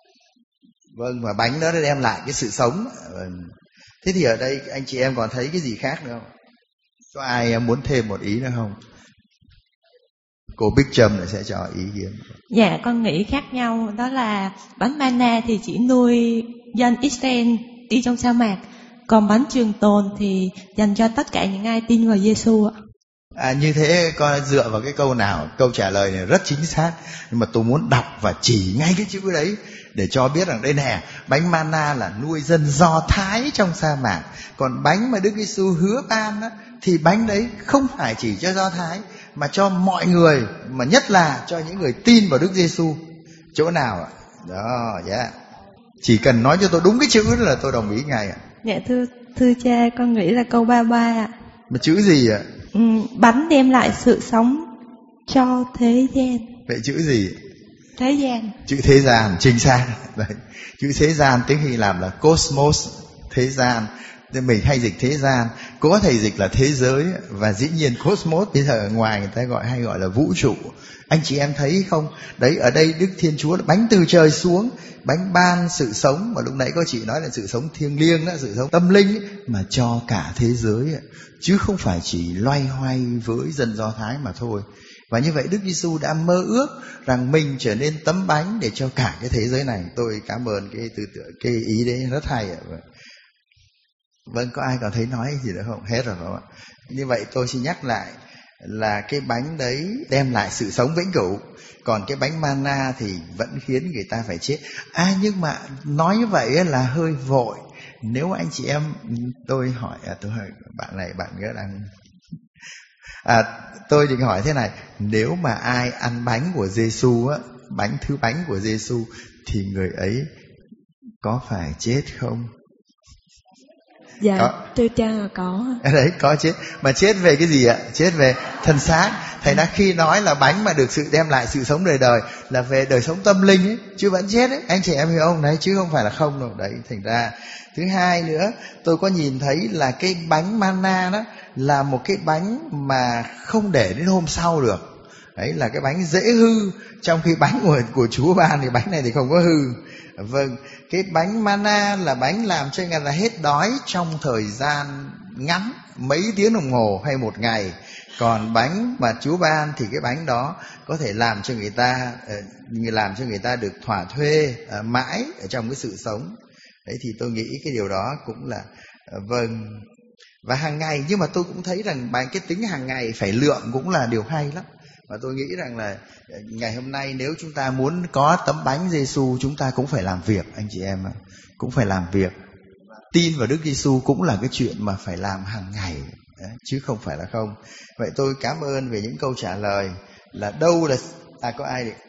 mà bánh đó đem lại cái sự sống. Vâng. Thế thì ở đây anh chị em còn thấy cái gì khác nữa không? Có ai muốn thêm một ý nữa không? Cô Bích Trâm sẽ cho ý kiến. Dạ, con nghĩ khác nhau. Đó là bánh manna thì chỉ nuôi dân Israel đi trong sa mạc, còn bánh trường tồn thì dành cho tất cả những ai tin vào Giêsu ạ. Như thế con dựa vào cái câu nào? Câu trả lời này rất chính xác, nhưng mà tôi muốn đọc và chỉ ngay cái chữ đấy để cho biết rằng đây nè, bánh manna là nuôi dân Do Thái trong sa mạc, còn bánh mà Đức Giêsu hứa ban đó, thì bánh đấy không phải chỉ cho Do Thái mà cho mọi người, mà nhất là cho những người tin vào Đức Giêsu. Chỗ nào ạ? Đó, chỉ cần nói cho tôi đúng cái chữ là tôi đồng ý ngay ạ. Dạ thưa cha, con nghĩ là câu 33 ạ. Mà chữ gì ạ? Bánh đem lại sự sống cho thế gian. Vậy chữ gì? Thế gian. Chữ thế gian, chính xác. Đấy. Chữ thế gian tiếng Hy Lạp là cosmos, thế gian. Nên mình hay dịch thế gian, có thể dịch là thế giới, và dĩ nhiên cosmos bây giờ ở ngoài người ta hay gọi là vũ trụ. Anh chị em thấy không? Đấy, ở đây Đức Thiên Chúa là bánh từ trời xuống, bánh ban sự sống, mà lúc nãy có chị nói là sự sống thiêng liêng đó, sự sống tâm linh ấy, mà cho cả thế giới ấy, chứ không phải chỉ loay hoay với dân Do Thái mà thôi. Và như vậy Đức Giêsu đã mơ ước rằng mình trở nên tấm bánh để cho cả cái thế giới này. Tôi cảm ơn cái ý đấy rất hay ạ. Vâng, có ai còn thấy nói gì nữa không? Hết rồi phải không ạ? Như vậy tôi xin nhắc lại là cái bánh đấy đem lại sự sống vĩnh cửu, còn cái bánh manna thì vẫn khiến người ta phải chết. Nhưng mà nói như vậy là hơi vội. Nếu anh chị em, tôi hỏi bạn này, bạn nữa đang tôi định hỏi thế này, nếu mà ai ăn bánh của Giêsu á, thứ bánh của Giêsu thì người ấy có phải chết không? Dạ, thưa cha là có. Đấy, có chết. Mà chết về cái gì ạ? Chết về thân xác. Thầy đã khi nói là bánh mà được đem lại sự sống đời đời là về đời sống tâm linh ấy, chứ vẫn chết ấy. Anh chị em hiểu không? Đấy, chứ không phải là không đâu. Đấy, thành ra thứ hai nữa, tôi có nhìn thấy là cái bánh manna đó là một cái bánh mà không để đến hôm sau được. Đấy là cái bánh dễ hư, trong khi bánh của Chúa ban thì bánh này thì không có hư. Vâng, cái bánh mana là bánh làm cho người ta hết đói trong thời gian ngắn, mấy tiếng đồng hồ hay một ngày. Còn bánh mà Chúa ban thì cái bánh đó có thể làm cho người ta được thỏa thuê mãi ở trong cái sự sống. Đấy thì tôi nghĩ cái điều đó cũng là vâng. Và hàng ngày, nhưng mà tôi cũng thấy rằng cái tính hàng ngày phải lượng cũng là điều hay lắm. Và tôi nghĩ rằng là ngày hôm nay nếu chúng ta muốn có tấm bánh Giêsu, chúng ta cũng phải làm việc, anh chị em ạ. Cũng phải làm việc. Tin vào Đức Giêsu cũng là cái chuyện mà phải làm hàng ngày, chứ không phải là không. Vậy tôi cảm ơn về những câu trả lời. Là đâu là có ai được?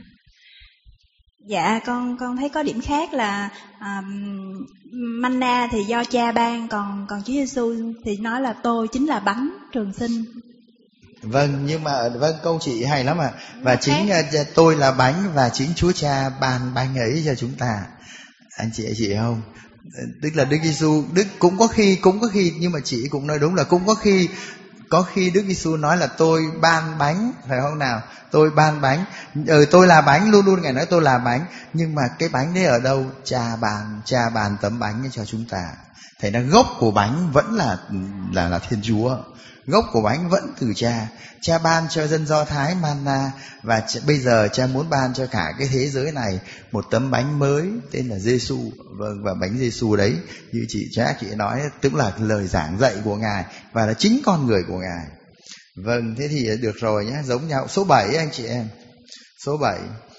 Dạ, con thấy có điểm khác là manna thì do Cha ban, còn Chúa Giêsu thì nói là tôi chính là bánh trường sinh. Vâng, nhưng mà vâng, câu chị hay lắm ạ. Và chính tôi là bánh và chính Chúa Cha ban bánh ấy cho chúng ta. Anh chị không? Tức là Đức Giêsu, cũng có khi nhưng mà chị cũng nói đúng là cũng có khi Đức Giêsu nói là tôi ban bánh, phải không nào? Tôi ban bánh, tôi là bánh, luôn luôn Ngài nói tôi là bánh. Nhưng mà cái bánh đấy ở đâu? Cha ban tấm bánh cho chúng ta. Thế là gốc của bánh vẫn là Thiên Chúa. Gốc của bánh vẫn từ Cha. Cha ban cho dân Do Thái manna, và bây giờ Cha muốn ban cho cả cái thế giới này một tấm bánh mới tên là Giêsu. Vâng, và bánh Giêsu đấy như chị nói, tức là lời giảng dạy của Ngài và là chính con người của Ngài. Vâng, thế thì được rồi nhé, giống nhau. Số 7 anh chị em. Số 7.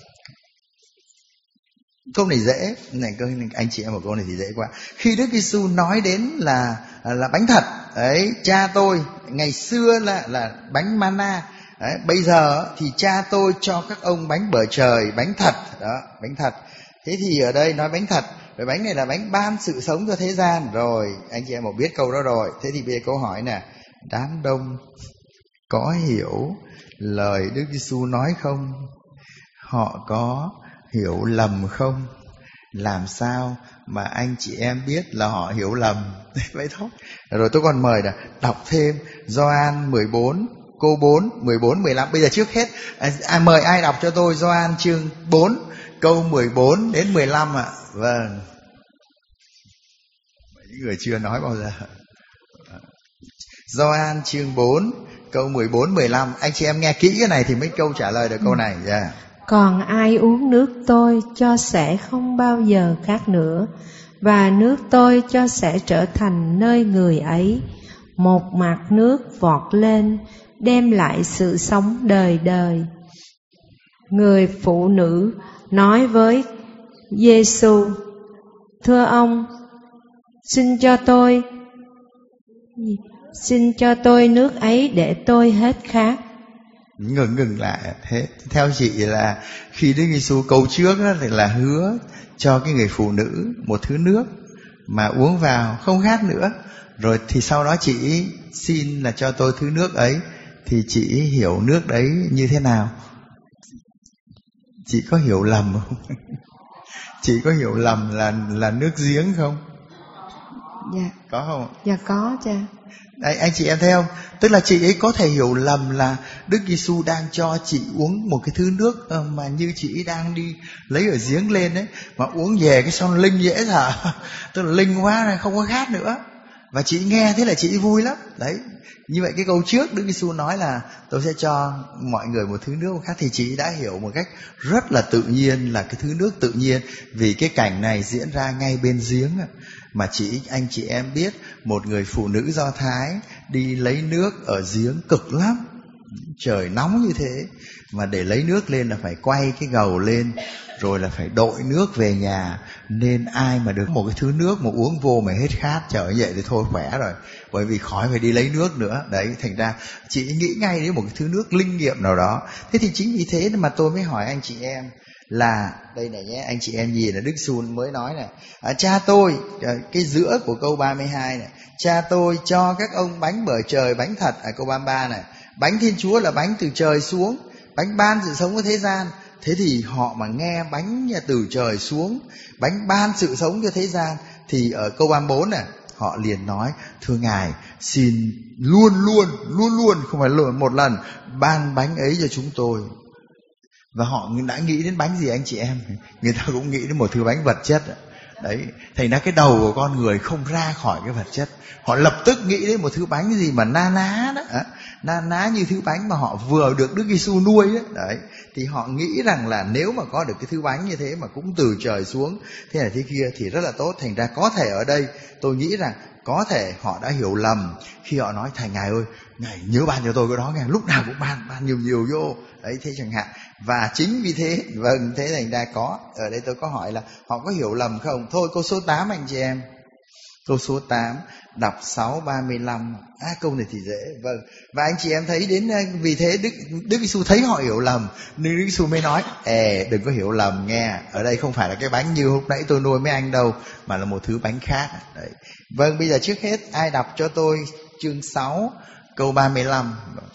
Câu này dễ, anh chị em một câu này thì dễ quá. Khi Đức Giêsu nói đến là bánh thật, đấy, Cha tôi ngày xưa là bánh mana, đấy, bây giờ thì Cha tôi cho các ông bánh bở trời, bánh thật, đó, bánh thật. Thế thì ở đây nói bánh thật, rồi bánh này là bánh ban sự sống cho thế gian. Rồi, anh chị em một biết câu đó rồi. Thế thì bây giờ câu hỏi nè, đám đông có hiểu lời Đức Giêsu nói không? Họ có hiểu lầm không? Làm sao mà anh chị em biết là họ hiểu lầm? Vậy thôi. Rồi tôi còn mời là đọc thêm Gioan 14 câu 4, 14, 15. Bây giờ trước hết mời ai đọc cho tôi Gioan chương 4 câu 14 đến 15 ạ. Vâng. Những người chưa nói bao giờ. Gioan chương 4 câu 14, 15. Anh chị em nghe kỹ cái này thì mới câu trả lời được câu này. Yeah. Còn ai uống nước tôi cho sẽ không bao giờ khát nữa, và nước tôi cho sẽ trở thành nơi người ấy một mạt nước vọt lên, đem lại sự sống đời đời. Người phụ nữ nói với Giêsu: Thưa ông, xin cho tôi nước ấy để tôi hết khát. Ngừng lại. Thế theo chị là khi Đức Giêsu câu trước đó thì là hứa cho cái người phụ nữ một thứ nước mà uống vào không khát nữa. Rồi thì sau đó chị xin là cho tôi thứ nước ấy, thì chị hiểu nước đấy như thế nào? Chị có hiểu lầm không? Chị có hiểu lầm là nước giếng không? Dạ. Có không? Dạ có cha. Anh chị em thấy không? Tức là chị ấy có thể hiểu lầm là Đức Giêsu đang cho chị uống một cái thứ nước mà như chị đang đi lấy ở giếng lên đấy, mà uống về cái xong linh dễ thở. Tức là linh quá này, không có khát nữa. Và chị nghe thế là chị vui lắm. Đấy. Như vậy cái câu trước Đức Giêsu nói là tôi sẽ cho mọi người một thứ nước khác, thì chị đã hiểu một cách rất là tự nhiên là cái thứ nước tự nhiên, vì cái cảnh này diễn ra ngay bên giếng. Mà anh chị em biết một người phụ nữ Do Thái đi lấy nước ở giếng cực lắm, trời nóng như thế, mà để lấy nước lên là phải quay cái gầu lên, rồi là phải đội nước về nhà. Nên ai mà được một cái thứ nước mà uống vô mà hết khát, trời vậy thì thôi khỏe rồi, bởi vì khỏi phải đi lấy nước nữa. Đấy, thành ra chị nghĩ ngay đến một cái thứ nước linh nghiệm nào đó. Thế thì chính vì thế mà tôi mới hỏi anh chị em là đây này nhé, anh chị em nhìn là Đức Xuân mới nói này, Cha tôi, cái giữa của câu 32 này, Cha tôi cho các ông bánh bở trời, bánh thật. Câu 33 này, bánh Thiên Chúa là bánh từ trời xuống, bánh ban sự sống của thế gian. Thế thì họ mà nghe bánh từ trời xuống, bánh ban sự sống cho thế gian, thì ở câu 34 này họ liền nói: thưa Ngài, xin luôn luôn không phải một lần ban bánh ấy cho chúng tôi. Và họ đã nghĩ đến bánh gì anh chị em? Người ta cũng nghĩ đến một thứ bánh vật chất. Đấy, thành ra cái đầu của con người không ra khỏi cái vật chất. Họ lập tức nghĩ đến một thứ bánh gì mà na ná đó, na ná như thứ bánh mà họ vừa được Đức Giêsu nuôi đấy. Đấy, thì họ nghĩ rằng là nếu mà có được cái thứ bánh như thế mà cũng từ trời xuống thế này thế kia thì rất là tốt. Thành ra có thể ở đây tôi nghĩ rằng có thể họ đã hiểu lầm khi họ nói thầy ngài ơi, ngài nhớ ban cho tôi cái đó, ngài lúc nào cũng ban nhiều vô. Đấy, thế chẳng hạn. Và chính vì thế, vâng, thế thành ra có, ở đây tôi có hỏi là họ có hiểu lầm không? Thôi câu số 8 anh chị em. Câu số 8, đọc 6:35. Câu này thì dễ. Vâng. Và anh chị em thấy đến vì thế Đức Giêsu thấy họ hiểu lầm nên Đức Giêsu mới nói: đừng có hiểu lầm nghe. Ở đây không phải là cái bánh như lúc nãy tôi nuôi mấy anh đâu, mà là một thứ bánh khác. Đấy. Vâng, bây giờ trước hết ai đọc cho tôi chương 6 câu 35.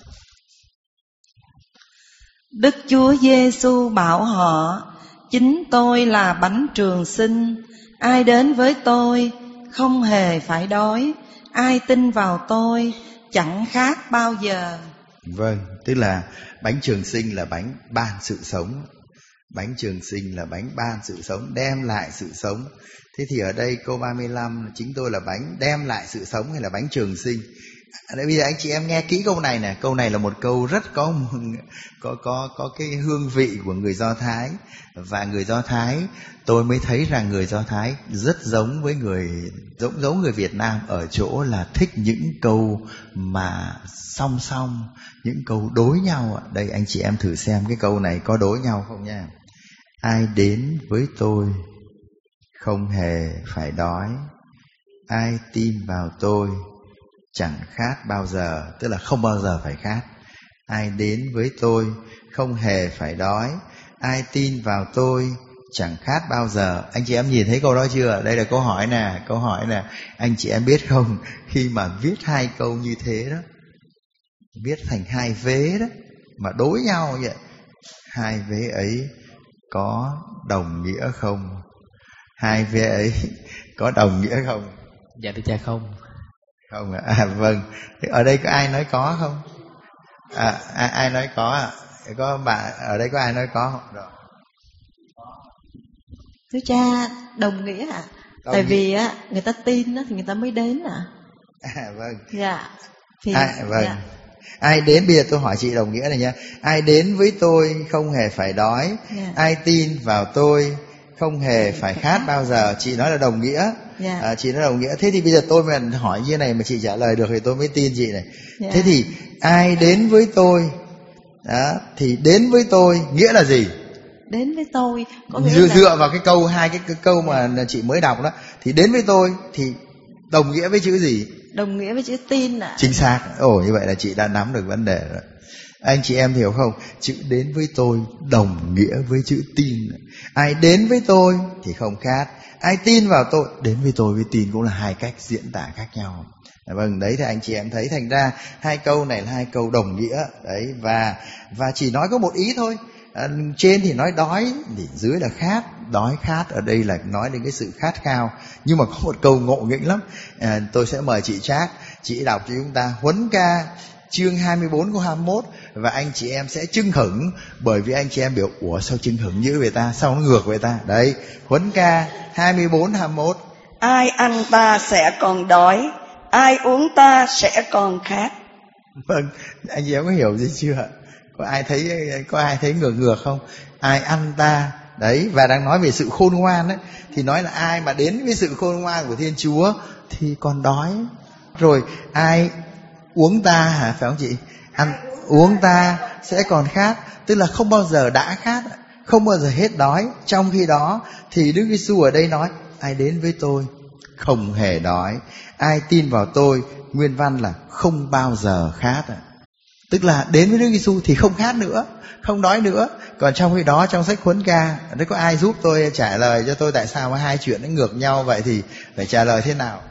Đức Chúa Giêsu bảo họ: chính tôi là bánh trường sinh, ai đến với tôi không hề phải đói, ai tin vào tôi chẳng khát bao giờ. Vâng, tức là bánh trường sinh là bánh ban sự sống. Bánh trường sinh là bánh ban sự sống, đem lại sự sống. Thế thì ở đây câu 35 chính tôi là bánh đem lại sự sống hay là bánh trường sinh? Bây giờ anh chị em nghe kỹ câu này nè. Câu này là một câu rất có cái hương vị của người Do Thái. Và người Do Thái, tôi mới thấy rằng người Do Thái rất giống với giống người Việt Nam ở chỗ là thích những câu mà song song, những câu đối nhau. Đây anh chị em thử xem cái câu này có đối nhau không nha. Ai đến với tôi không hề phải đói, ai tin vào tôi chẳng khát bao giờ, tức là không bao giờ phải khát. Ai đến với tôi không hề phải đói, ai tin vào tôi chẳng khát bao giờ. Anh chị em nhìn thấy câu đó chưa? Đây là câu hỏi nè, anh chị em biết không, khi mà viết hai câu như thế đó, viết thành hai vế đó mà đối nhau vậy, hai vế ấy có đồng nghĩa không? Hai vế ấy có đồng nghĩa không? Dạ thưa cha không. Không ạ? Vâng. Ở đây có ai nói có không? Ai nói có ạ? Có bạn ở đây có ai nói có không? Rồi. Thưa cha, đồng nghĩa ạ. Tại vì á người ta tin á thì người ta mới đến ạ. Vâng. Dạ. Vâng. Dạ. Ai đến, bây giờ tôi hỏi chị đồng nghĩa này nha. Ai đến với tôi không hề phải đói, ai tin vào tôi không hề phải khát bao giờ. Chị nói là đồng nghĩa. Chị nói đồng nghĩa. Thế thì bây giờ tôi mà hỏi như này mà chị trả lời được thì tôi mới tin chị này. Thế thì ai đến với tôi đó, thì đến với tôi nghĩa là gì? Đến với tôi có nghĩa dựa vào cái câu, hai cái câu mà chị mới đọc đó, thì đến với tôi thì đồng nghĩa với chữ gì? Đồng nghĩa với chữ tin ạ. Chính xác. Như vậy là chị đã nắm được vấn đề rồi. Anh chị em hiểu không? Chữ đến với tôi đồng nghĩa với chữ tin. Ai đến với tôi thì không khát, ai tin vào tôi. Đến với tôi với tin cũng là hai cách diễn tả khác nhau. Vâng, đấy thì anh chị em thấy thành ra hai câu này là hai câu đồng nghĩa. Đấy, và chỉ nói có một ý thôi. Trên thì nói đói, thì dưới là khát. Đói khát ở đây là nói đến cái sự khát khao. Nhưng mà có một câu ngộ nghĩnh lắm. Tôi sẽ mời chị Trác, chị đọc cho chúng ta Huấn Ca chương 24 câu 21. Và anh chị em sẽ chưng hửng, bởi vì anh chị em biểu ủa sao chưng hửng như vậy ta, sao nó ngược vậy ta. Đấy, Huấn Ca 24 21. Ai ăn ta sẽ còn đói, ai uống ta sẽ còn khát. Vâng, anh chị em có hiểu gì chưa? Có ai thấy ngược không? Ai ăn ta, đấy, và đang nói về sự khôn ngoan đấy, thì nói là ai mà đến với sự khôn ngoan của Thiên Chúa thì còn đói. Rồi ai uống ta hả, phải không chị? Uống ta sẽ còn khát, tức là không bao giờ đã khát, không bao giờ hết đói. Trong khi đó thì Đức Giêsu ở đây nói ai đến với tôi không hề đói, ai tin vào tôi, nguyên văn là không bao giờ khát. Tức là đến với Đức Giêsu thì không khát nữa, không đói nữa. Còn trong khi đó trong sách Huấn Ca, đấy, có ai giúp tôi trả lời cho tôi tại sao mà hai chuyện nó ngược nhau vậy, thì phải trả lời thế nào?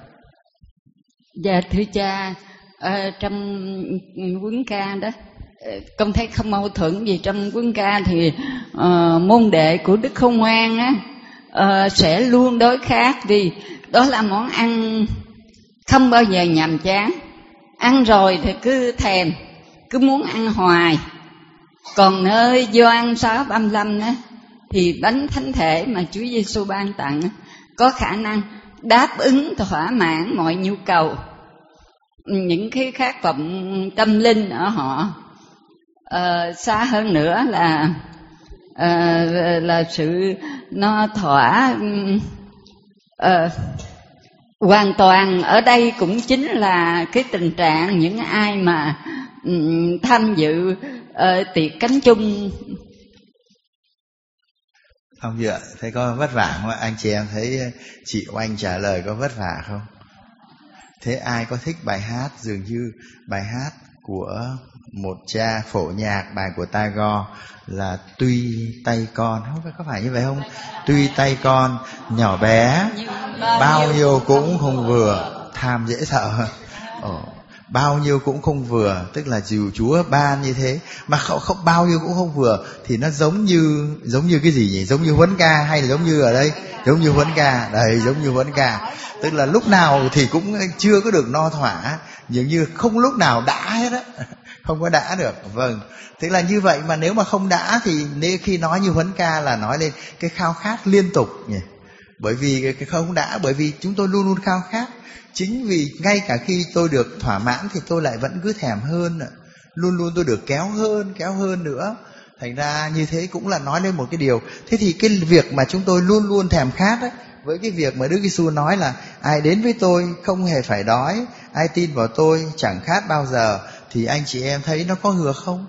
Dạ thưa cha, trong Huấn Ca đó con thấy không mâu thuẫn gì. Trong Huấn Ca thì môn đệ của Đức Khôn Ngoan á sẽ luôn đói khát, vì đó là món ăn không bao giờ nhàm chán. ăn rồi thì cứ thèm, cứ muốn ăn hoài. Còn nơi Gioan 6:35 á, thì bánh thánh thể mà Chúa Giêsu ban tặng có khả năng đáp ứng thỏa mãn mọi nhu cầu, những cái khát vọng tâm linh ở họ. Xa hơn nữa là sự no thỏa hoàn toàn. Ở đây cũng chính là cái tình trạng những ai mà tham dự tiệc cánh chung. Không vậy, thấy có vất vả không? Anh chị em thấy chị Oanh trả lời có vất vả không? Thế ai có thích bài hát, dường như bài hát của một cha phổ nhạc, bài của Tagore là Tuy tay con, không có phải như vậy không? Tuy tay con nhỏ bé, bao nhiêu cũng không vừa. Tham dễ sợ. Bao nhiêu cũng không vừa, tức là dù Chúa ban như thế mà không bao nhiêu cũng không vừa, thì nó giống như cái gì nhỉ? Giống như huấn ca hay là giống như ở đây? Giống như huấn ca. Đây, giống như huấn ca. Tức là lúc nào thì cũng chưa có được no thỏa, dường như không lúc nào đã hết á. Không có đã được. Vâng. Thế là như vậy, mà nếu mà không đã thì nếu khi nói như huấn ca là nói lên cái khao khát liên tục nhỉ. Bởi vì cái không đã, bởi vì chúng tôi luôn luôn khao khát. Chính vì ngay cả khi tôi được thỏa mãn thì tôi lại vẫn cứ thèm hơn. Luôn luôn tôi được kéo hơn nữa. Thành ra như thế cũng là nói lên một cái điều. Thế thì cái việc mà chúng tôi luôn luôn thèm khát ấy, với cái việc mà Đức Giêsu nói là ai đến với tôi không hề phải đói, ai tin vào tôi chẳng khát bao giờ, thì anh chị em thấy nó có ngược không?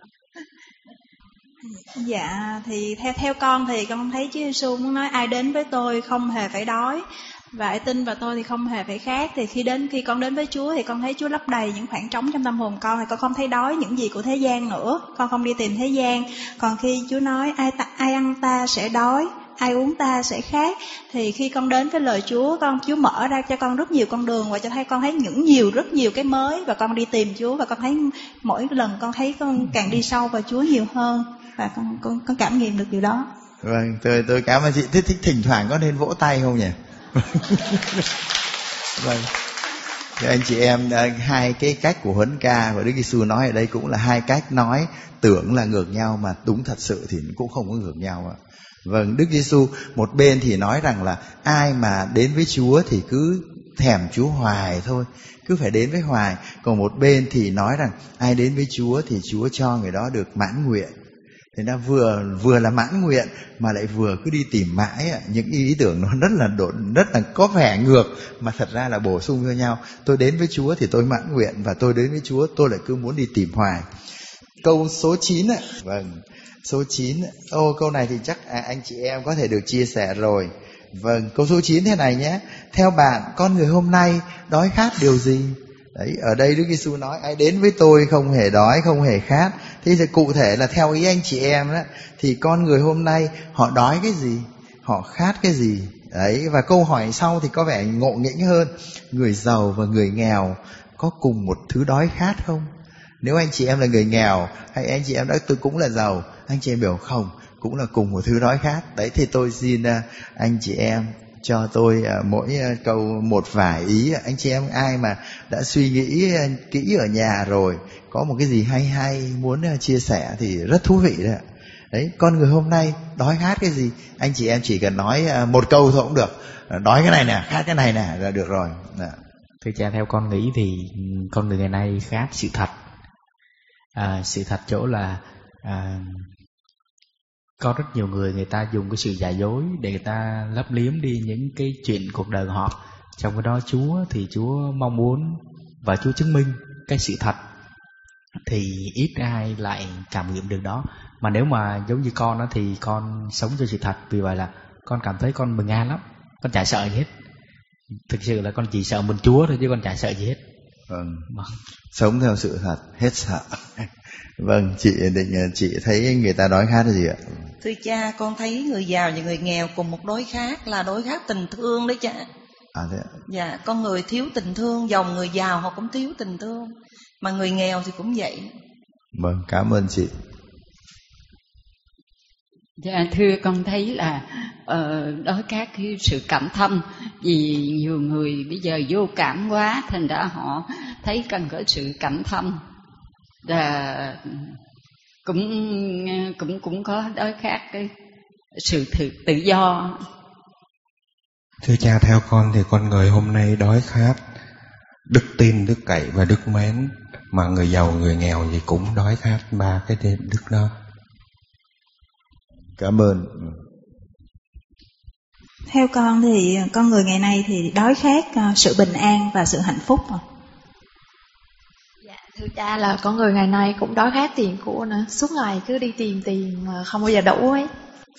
Dạ, thì theo con thì con thấy Chúa Giêsu muốn nói ai đến với tôi không hề phải đói, và ai tin vào tôi thì không hề phải khát. Thì khi con đến với Chúa thì con thấy Chúa lấp đầy những khoảng trống trong tâm hồn con, thì con không thấy đói những gì của thế gian nữa, con không đi tìm thế gian. Còn khi Chúa nói ai ăn ta sẽ đói, ai uống ta sẽ khát, thì khi con đến với lời Chúa mở ra cho con rất nhiều con đường, và cho thấy con thấy rất nhiều cái mới, và con đi tìm Chúa, và con thấy mỗi lần con thấy con càng đi sâu vào Chúa nhiều hơn, và con cảm nghiệm được điều đó. Vâng, tôi cảm ơn chị. Thế thỉnh thoảng có nên vỗ tay không nhỉ? Vâng. Thì anh chị em, hai cái cách của huấn ca và Đức Giêsu nói ở đây cũng là hai cách nói tưởng là ngược nhau, mà đúng thật sự thì cũng không có ngược nhau ạ. Vâng, Đức Giêsu một bên thì nói rằng là ai mà đến với Chúa thì cứ thèm Chúa hoài thôi, cứ phải đến với hoài. Còn một bên thì nói rằng ai đến với Chúa thì Chúa cho người đó được mãn nguyện. Thế nó vừa là mãn nguyện mà lại vừa cứ đi tìm mãi. Những ý tưởng nó rất là có vẻ ngược, mà thật ra là bổ sung cho nhau. Tôi đến với Chúa thì tôi mãn nguyện, và tôi đến với Chúa tôi lại cứ muốn đi tìm hoài. Câu số 9 ạ. Vâng, số 9. Câu này thì chắc anh chị em có thể được chia sẻ rồi. Vâng, câu số 9 thế này nhé. Theo bạn, con người hôm nay đói khát điều gì? Đấy, ở đây Đức Giêsu nói ai đến với tôi không hề đói, không hề khát. Thế thì cụ thể là theo ý anh chị em đó, thì con người hôm nay họ đói cái gì? Họ khát cái gì? Đấy, và câu hỏi sau thì có vẻ ngộ nghĩnh hơn. Người giàu và người nghèo có cùng một thứ đói khát không? Nếu anh chị em là người nghèo, hay anh chị em tôi cũng là giàu, anh chị em biểu không, cũng là cùng một thứ đói khát. Đấy, thì tôi xin anh chị em cho tôi mỗi câu một vài ý. Anh chị em ai mà đã suy nghĩ kỹ ở nhà rồi, có một cái gì hay muốn chia sẻ thì rất thú vị đấy ạ. Đấy, con người hôm nay đói khát cái gì? Anh chị em chỉ cần nói một câu thôi cũng được. Đói cái này nè, khát cái này nè là được rồi. Thưa cha, theo con nghĩ thì con người ngày nay khát sự thật. Sự thật chỗ là có rất nhiều người ta dùng cái sự giả dối để người ta lấp liếm đi những cái chuyện cuộc đời của họ. Trong cái đó Chúa mong muốn và Chúa chứng minh cái sự thật, thì ít ai lại cảm nghiệm được đó. Mà nếu mà giống như con đó thì con sống cho sự thật. Vì vậy là con cảm thấy con bình an lắm, con chả sợ gì hết. Thực sự là con chỉ sợ mình Chúa thôi chứ con chả sợ gì hết. Vâng. Sống theo sự thật, hết sợ. Vâng, chị thấy người ta đói khát cái gì ạ? Thưa cha, con thấy người giàu và người nghèo cùng một đói khát là đói khát tình thương đấy cha. Thế ạ? Dạ, con người thiếu tình thương, dòng người giàu họ cũng thiếu tình thương, mà người nghèo thì cũng vậy. Vâng, cảm ơn chị. Dạ, thưa con thấy là đói khát cái sự cảm thông. Vì nhiều người bây giờ vô cảm quá, thành ra họ thấy cần có sự cảm thông, và cũng có đối khác cái sự tự do. Thưa cha, theo con thì con người hôm nay đói khát đức tin, đức cậy và đức mến, mà người giàu người nghèo thì cũng đói khát ba cái đức đó. Cảm ơn. Theo con thì con người ngày nay thì đói khát sự bình an và sự hạnh phúc. Dạ, thưa cha là con người ngày nay cũng đói khát tiền của nữa, suốt ngày cứ đi tìm tiền mà không bao giờ đủ ấy.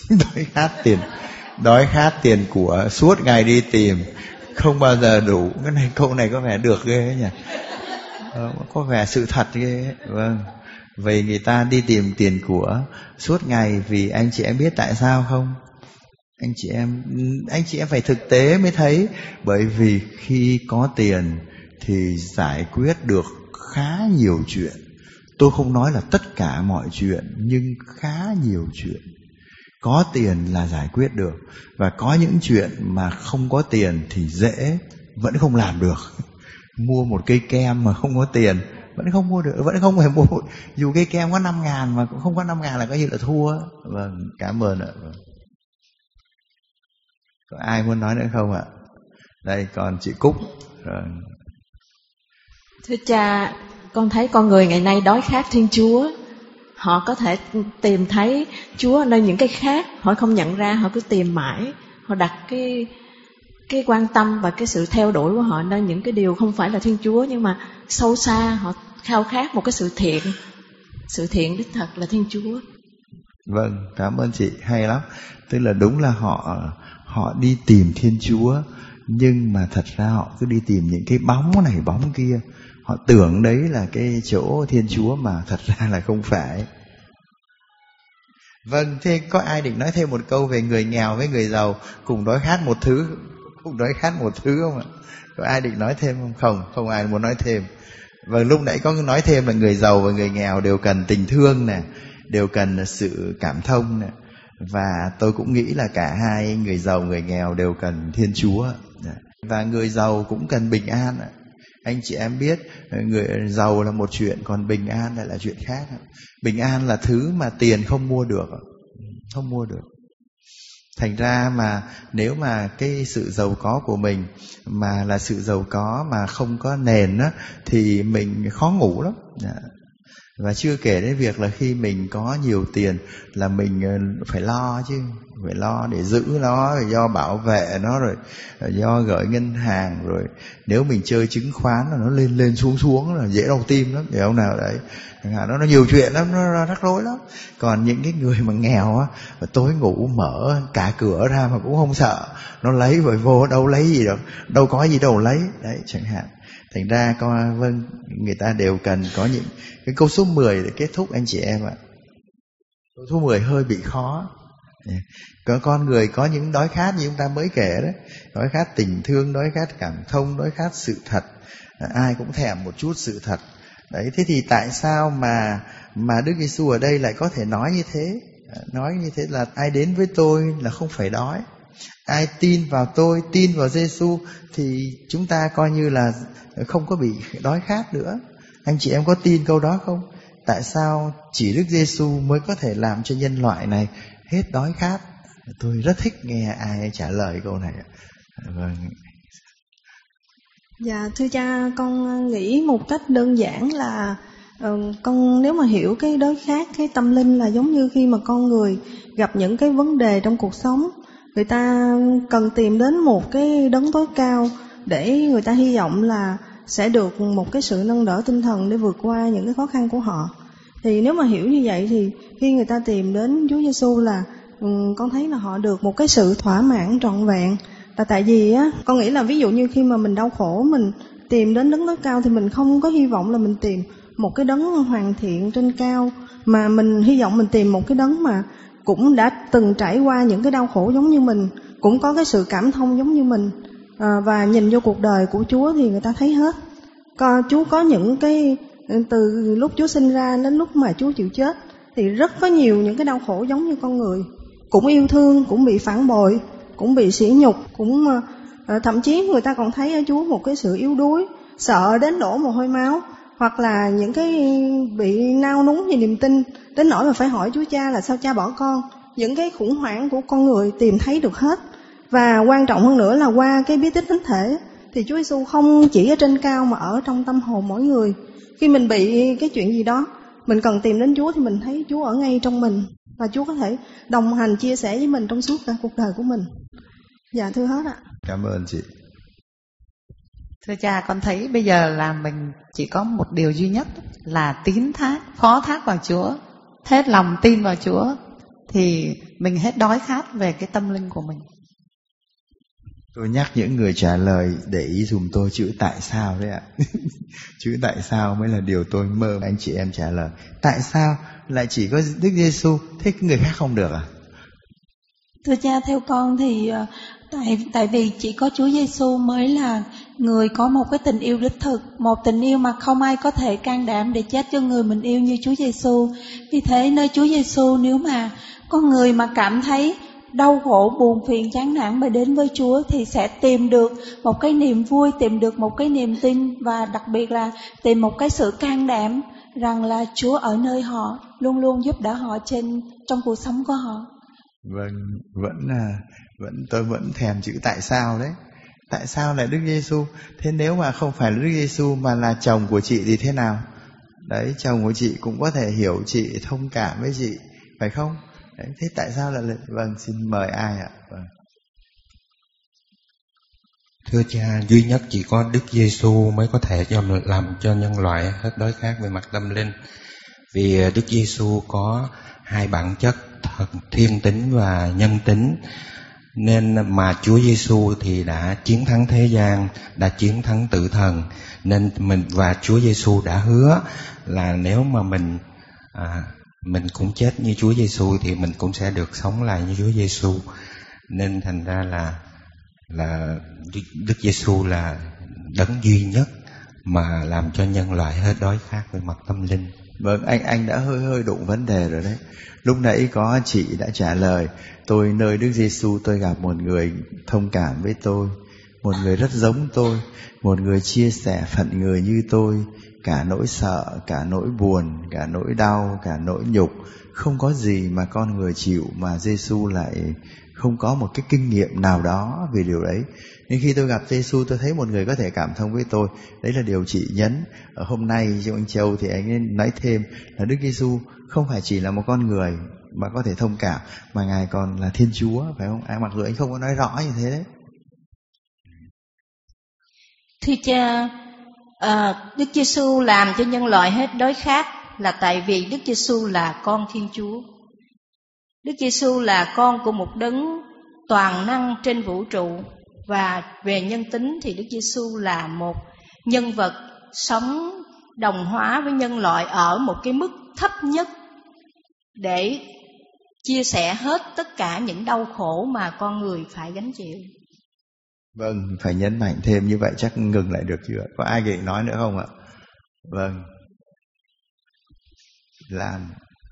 Đói khát tiền của, suốt ngày đi tìm không bao giờ đủ. Cái này câu này có vẻ được ghê ấy nhỉ, có vẻ sự thật ghê ấy. Vâng, vậy người ta đi tìm tiền của suốt ngày vì anh chị em biết tại sao không? Anh chị em phải thực tế mới thấy. Bởi vì khi có tiền thì giải quyết được khá nhiều chuyện. Tôi không nói là tất cả mọi chuyện, nhưng khá nhiều chuyện. Có tiền là giải quyết được. Và có những chuyện mà không có tiền thì dễ, vẫn không làm được. Mua một cây kem mà không có tiền vẫn không mua được, vẫn không hề mua. Dù cây kem có 5.000 mà cũng không có 5.000 là coi như là thua. Vâng, cảm ơn ạ. Vâng. Có ai muốn nói nữa không ạ? Đây còn chị Cúc. Rồi. Thưa cha, con thấy con người ngày nay đói khát Thiên Chúa. Họ có thể tìm thấy Chúa ở nơi những cái khác, họ không nhận ra, họ cứ tìm mãi. Họ đặt cái quan tâm và cái sự theo đuổi của họ nơi những cái điều không phải là Thiên Chúa, nhưng mà sâu xa họ khao khát một cái sự thiện. Sự thiện đích thật là Thiên Chúa. Vâng, cảm ơn chị, hay lắm. Tức là đúng là họ đi tìm Thiên Chúa, nhưng mà thật ra họ cứ đi tìm những cái bóng này bóng kia. Họ tưởng đấy là cái chỗ Thiên Chúa mà thật ra là không phải. Vâng, thế có ai định nói thêm một câu về người nghèo với người giàu cùng đói khát một thứ, không ạ? Có ai định nói thêm không? Không ai muốn nói thêm. Vâng, lúc nãy có nói thêm là người giàu và người nghèo đều cần tình thương nè, đều cần sự cảm thông nè. Và tôi cũng nghĩ là cả hai, người giàu người nghèo đều cần Thiên Chúa. Và người giàu cũng cần bình an. Anh chị em biết, người giàu là một chuyện, còn bình an lại là chuyện khác. Bình an là thứ mà tiền không mua được. Không mua được. Thành ra mà nếu mà cái sự giàu có của mình mà là sự giàu có mà không có nền á, thì mình khó ngủ lắm. Và chưa kể đến việc là khi mình có nhiều tiền là mình phải lo chứ. Phải lo để giữ nó, phải do bảo vệ nó, rồi do gửi ngân hàng, rồi nếu mình chơi chứng khoán là nó lên lên xuống xuống là dễ đau tim lắm, hiểu không nào đấy. Nó nhiều chuyện lắm, nó rắc rối lắm. Còn những cái người mà nghèo á, tối ngủ mở cả cửa ra mà cũng không sợ, nó lấy rồi vô đâu lấy gì được, đâu có gì đâu lấy, đấy chẳng hạn. Thành ra vâng, người ta đều cần có những cái câu số 10 để kết thúc anh chị em ạ. Câu số 10 hơi bị khó. Có con người có những đói khát như chúng ta mới kể đấy, đói khát tình thương, đói khát cảm thông, đói khát sự thật. Ai cũng thèm một chút sự thật. Đấy, thế thì tại sao mà Đức Giêsu ở đây lại có thể nói như thế? Nói như thế là ai đến với tôi là không phải đói. Ai tin vào tôi, tin vào Giêsu thì chúng ta coi như là không có bị đói khát nữa. Anh chị em có tin câu đó không? Tại sao chỉ Đức Giêsu mới có thể làm cho nhân loại này hết đói khát? Tôi rất thích nghe ai trả lời câu này. Vâng. Dạ thưa cha, con nghĩ một cách đơn giản là con nếu mà hiểu cái đói khát, cái tâm linh là giống như khi mà con người gặp những cái vấn đề trong cuộc sống, người ta cần tìm đến một cái đấng tối cao để người ta hy vọng là sẽ được một cái sự nâng đỡ tinh thần để vượt qua những cái khó khăn của họ. Thì nếu mà hiểu như vậy thì khi người ta tìm đến Chúa Giêsu là con thấy là họ được một cái sự thỏa mãn trọn vẹn. Là tại vì á, con nghĩ là ví dụ như khi mà mình đau khổ, mình tìm đến đấng tối cao thì mình không có hy vọng là mình tìm một cái đấng hoàn thiện trên cao, mà mình hy vọng mình tìm một cái đấng mà cũng đã từng trải qua những cái đau khổ giống như mình, cũng có cái sự cảm thông giống như mình. Và nhìn vô cuộc đời của Chúa thì người ta thấy hết. Chúa có những cái, từ lúc Chúa sinh ra đến lúc mà Chúa chịu chết thì rất có nhiều những cái đau khổ giống như con người, cũng yêu thương, cũng bị phản bội, cũng bị sỉ nhục, cũng thậm chí người ta còn thấy ở Chúa một cái sự yếu đuối, sợ đến đổ mồ hôi máu, hoặc là những cái bị nao núng về niềm tin, đến nỗi mà phải hỏi Chúa Cha là sao Cha bỏ con. Những cái khủng hoảng của con người tìm thấy được hết. Và quan trọng hơn nữa là qua cái bí tích thánh thể thì Chúa Giêsu không chỉ ở trên cao mà ở trong tâm hồn mỗi người. Khi mình bị cái chuyện gì đó, mình cần tìm đến Chúa thì mình thấy Chúa ở ngay trong mình, và Chúa có thể đồng hành chia sẻ với mình trong suốt cả cuộc đời của mình. Dạ thưa hết ạ. Cảm ơn chị. Thưa cha, con thấy bây giờ là mình chỉ có một điều duy nhất là tín thác, phó thác vào Chúa, hết lòng tin vào Chúa thì mình hết đói khát về cái tâm linh của mình. Tôi nhắc những người trả lời để ý dùm tôi chữ tại sao đấy ạ. Chữ tại sao mới là điều tôi mơ anh chị em trả lời. Tại sao lại chỉ có Đức Giêsu, thế người khác không được à? Thưa cha, theo con thì tại vì chỉ có Chúa Giêsu mới là người có một cái tình yêu đích thực, một tình yêu mà không ai có thể can đảm để chết cho người mình yêu như Chúa Giêsu. Vì thế nơi Chúa Giêsu, nếu mà con người mà cảm thấy đau khổ, buồn phiền, chán nản mà đến với Chúa thì sẽ tìm được một cái niềm vui, tìm được một cái niềm tin, và đặc biệt là tìm một cái sự can đảm rằng là Chúa ở nơi họ, luôn luôn giúp đỡ họ trong cuộc sống của họ. Vâng, tôi vẫn thèm chữ tại sao đấy. Tại sao lại Đức Giêsu? Thế nếu mà không phải là Đức Giêsu mà là chồng của chị thì thế nào? Đấy, chồng của chị cũng có thể hiểu chị, thông cảm với chị, phải không? Đấy, thế tại sao lại vâng, xin mời ai ạ? Vâng. Thưa cha, duy nhất chỉ có Đức Giêsu mới có thể làm cho nhân loại hết đói khát về mặt tâm linh. Vì Đức Giêsu có hai bản chất, thiên tính và nhân tính, nên mà Chúa Giêsu thì đã chiến thắng thế gian, đã chiến thắng tử thần, nên và Chúa Giêsu đã hứa là nếu mà mình cũng chết như Chúa Giêsu thì mình cũng sẽ được sống lại như Chúa Giêsu. Nên thành ra là Đức Giêsu là đấng duy nhất mà làm cho nhân loại hết đói khát về mặt tâm linh. Vâng, anh đã hơi đụng vấn đề rồi đấy. Lúc nãy có chị đã trả lời, tôi nơi Đức Giêsu tôi gặp một người thông cảm với tôi, một người rất giống tôi, một người chia sẻ phận người như tôi, cả nỗi sợ, cả nỗi buồn, cả nỗi đau, cả nỗi nhục, không có gì mà con người chịu mà Giêsu lại không có một cái kinh nghiệm nào đó về điều đấy. Nên khi tôi gặp Giêsu, tôi thấy một người có thể cảm thông với tôi. Đấy là điều chị nhấn. Ở hôm nay trong anh Châu thì anh ấy nói thêm là Đức Giêsu không phải chỉ là một con người mà có thể thông cảm, mà Ngài còn là Thiên Chúa, phải không? Mặc dù anh không có nói rõ như thế đấy. Thưa cha, Đức Giêsu làm cho nhân loại hết đói khát là tại vì Đức Giêsu là con Thiên Chúa. Đức Giêsu là con của một đấng toàn năng trên vũ trụ, và về nhân tính thì Đức Giêsu là một nhân vật sống đồng hóa với nhân loại ở một cái mức thấp nhất để chia sẻ hết tất cả những đau khổ mà con người phải gánh chịu. Vâng, phải nhấn mạnh thêm như vậy chắc ngừng lại được chưa? Có ai định nói nữa không ạ? Vâng. Làm.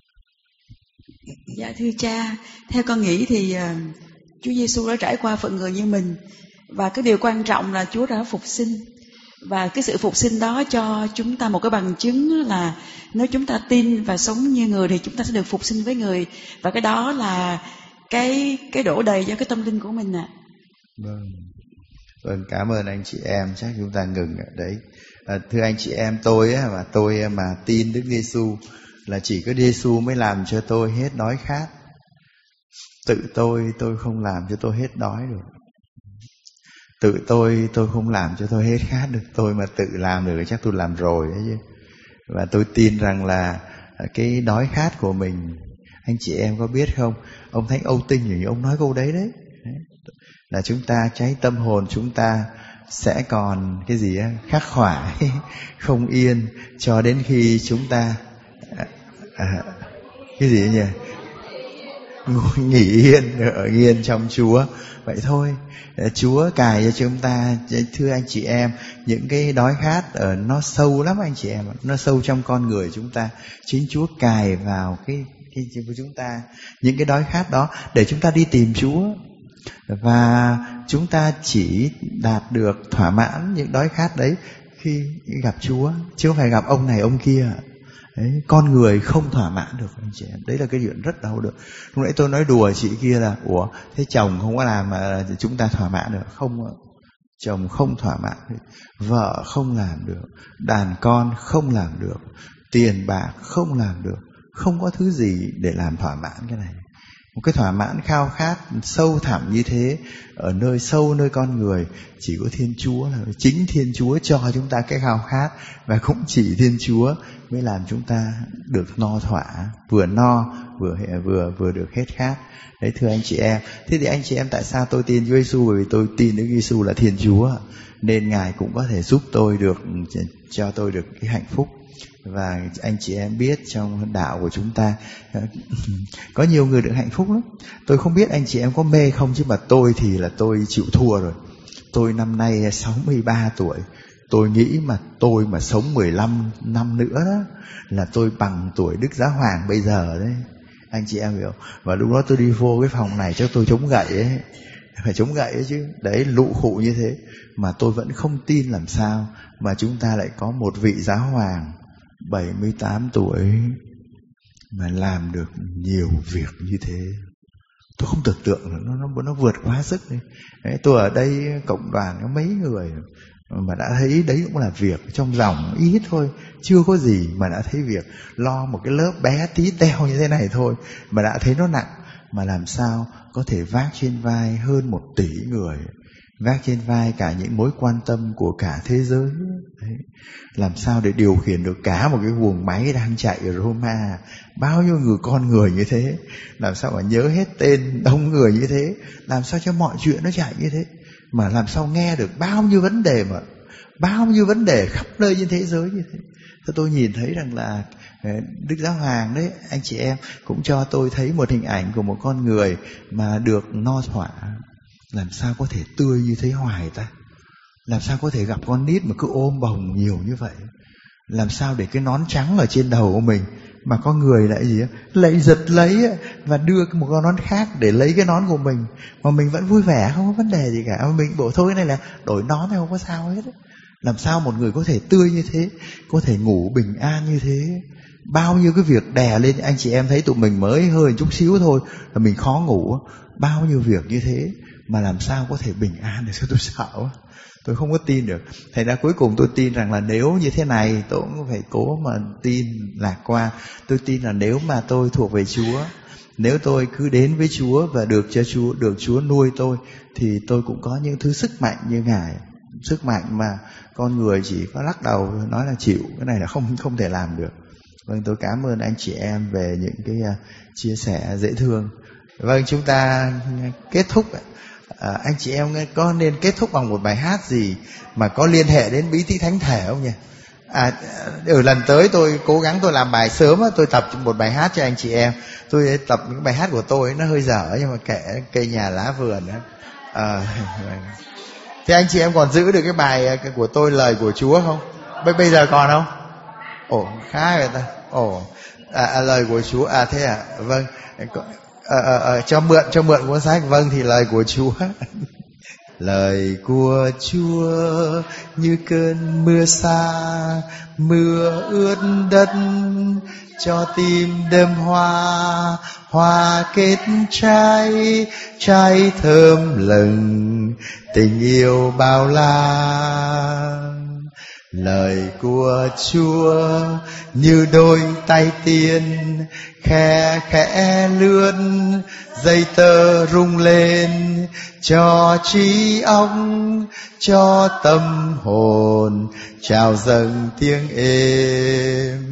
Dạ thưa cha, theo con nghĩ thì Chúa Giêsu đã trải qua phận người như mình, và cái điều quan trọng là Chúa đã phục sinh, và cái sự phục sinh đó cho chúng ta một cái bằng chứng là nếu chúng ta tin và sống như người thì chúng ta sẽ được phục sinh với người, và cái đó là cái đổ đầy cho cái tâm linh của mình ạ. Vâng, cảm ơn anh chị em, chắc chúng ta ngừng ở đấy. Thưa anh chị em, tôi mà tin Đức Giêsu là chỉ có Giêsu mới làm cho tôi hết đói khát. Tự tôi không làm cho tôi hết đói được. Tự tôi không làm cho tôi hết khát được. Tôi mà tự làm được chắc tôi làm rồi đấy chứ. Và tôi tin rằng là cái đói khát của mình, anh chị em có biết không? Ông Thánh Âu Tinh thì ông nói câu đấy. Là chúng ta cháy tâm hồn chúng ta sẽ còn cái gì á, khắc khoải, không yên cho đến khi chúng ta cái gì nhỉ? Nghỉ yên, ở yên trong Chúa. Vậy thôi, Chúa cài cho chúng ta, thưa anh chị em, những cái đói khát nó sâu lắm anh chị em, nó sâu trong con người chúng ta. Chính Chúa cài vào cái của chúng ta những cái đói khát đó để chúng ta đi tìm Chúa. Và chúng ta chỉ đạt được thỏa mãn những đói khát đấy khi gặp Chúa, chứ không phải gặp ông này ông kia. Đấy, con người không thỏa mãn được anh chị em. Đấy là cái chuyện rất đau được. Lúc nãy tôi nói đùa chị kia là ủa thế chồng không có làm mà chúng ta thỏa mãn được không? Chồng không thỏa mãn được, vợ không làm được, đàn con không làm được, tiền bạc không làm được, không có thứ gì để làm thỏa mãn cái này. Một cái thỏa mãn khao khát sâu thẳm như thế ở nơi sâu nơi con người chỉ có Thiên Chúa, là chính Thiên Chúa cho chúng ta cái khao khát, và cũng chỉ Thiên Chúa mới làm chúng ta được no thỏa, vừa no vừa được hết khát. Đấy thưa anh chị em. Thế thì anh chị em, tại sao tôi tin Chúa Giêsu? Bởi vì tôi tin Đức Giêsu là Thiên Chúa, nên Ngài cũng có thể giúp tôi được, cho tôi được cái hạnh phúc. Và anh chị em biết trong đạo của chúng ta có nhiều người được hạnh phúc lắm. Tôi không biết anh chị em có mê không, chứ mà tôi thì là tôi chịu thua rồi. Tôi năm nay 63 tuổi. Tôi nghĩ mà tôi mà sống 15 năm nữa đó, là tôi bằng tuổi Đức Giáo Hoàng bây giờ đấy. Anh chị em hiểu. Và lúc đó tôi đi vô cái phòng này chắc tôi chống gậy ấy. Phải chống gậy ấy chứ. Đấy, lụ khụ như thế. Mà tôi vẫn không tin làm sao mà chúng ta lại có một vị Giáo Hoàng 78 tuổi mà làm được nhiều việc như thế. Tôi không tưởng tượng là nó vượt quá sức đấy. Đấy, tôi ở đây cộng đoàn có mấy người mà đã thấy đấy cũng là việc trong dòng ít thôi, chưa có gì mà đã thấy việc. Lo một cái lớp bé tí teo như thế này thôi mà đã thấy nó nặng. Mà làm sao có thể vác trên vai hơn 1 tỷ người, vác trên vai cả những mối quan tâm của cả thế giới. Đấy. Làm sao để điều khiển được cả một cái guồng máy đang chạy ở Roma, bao nhiêu con người như thế, làm sao mà nhớ hết tên đông người như thế, làm sao cho mọi chuyện nó chạy như thế, mà làm sao nghe được bao nhiêu vấn đề khắp nơi trên thế giới như thế. Thế tôi nhìn thấy rằng là Đức Giáo Hoàng đấy, anh chị em, cũng cho tôi thấy một hình ảnh của một con người mà được no thỏa. Làm sao có thể tươi như thế hoài ta? Làm sao có thể gặp con nít mà cứ ôm bồng nhiều như vậy? Làm sao để cái nón trắng ở trên đầu của mình mà có người lại gì á, lại giật lấy và đưa một con nón khác để lấy cái nón của mình, mà mình vẫn vui vẻ, không có vấn đề gì cả. Mình bảo thôi, cái này là đổi nón thì không có sao hết. Làm sao một người có thể tươi như thế, có thể ngủ bình an như thế? Bao nhiêu cái việc đè lên. Anh chị em thấy tụi mình mới hơi chút xíu thôi là mình khó ngủ. Bao nhiêu việc như thế mà làm sao có thể bình an được? Tôi sợ quá, tôi không có tin được. Thành ra cuối cùng tôi tin rằng là nếu như thế này, tôi cũng phải cố mà tin lạc quan. Tôi tin là nếu mà tôi thuộc về Chúa, nếu tôi cứ đến với Chúa và được Chúa nuôi tôi, thì tôi cũng có những thứ sức mạnh như Ngài. Sức mạnh mà con người chỉ có lắc đầu nói là chịu, cái này là không thể làm được. Vâng, tôi cảm ơn anh chị em về những cái chia sẻ dễ thương. Vâng, chúng ta kết thúc. Anh chị em có nên kết thúc bằng một bài hát gì mà có liên hệ đến bí tích thánh thể không nhỉ? Ở lần tới tôi cố gắng tôi làm bài sớm, tôi tập một bài hát cho anh chị em. Tôi tập những bài hát của tôi nó hơi dở, nhưng mà kệ, cây nhà lá vườn đó. Thế anh chị em còn giữ được cái bài của tôi, lời của Chúa không? Bây giờ còn không? Ồ, khá rồi ta. Ồ, lời của Chúa. Thế à? Vâng. Cho mượn cuốn sách. Vâng, thì lời của Chúa. Lời của Chúa như cơn mưa xa, mưa ướt đất, cho tim đơm hoa, hoa kết trái, trái thơm lừng, tình yêu bao la. Lời của Chúa như đôi tay tiên, khe khẽ lướt, dây tơ rung lên, cho trí óc, cho tâm hồn trào dâng tiếng êm.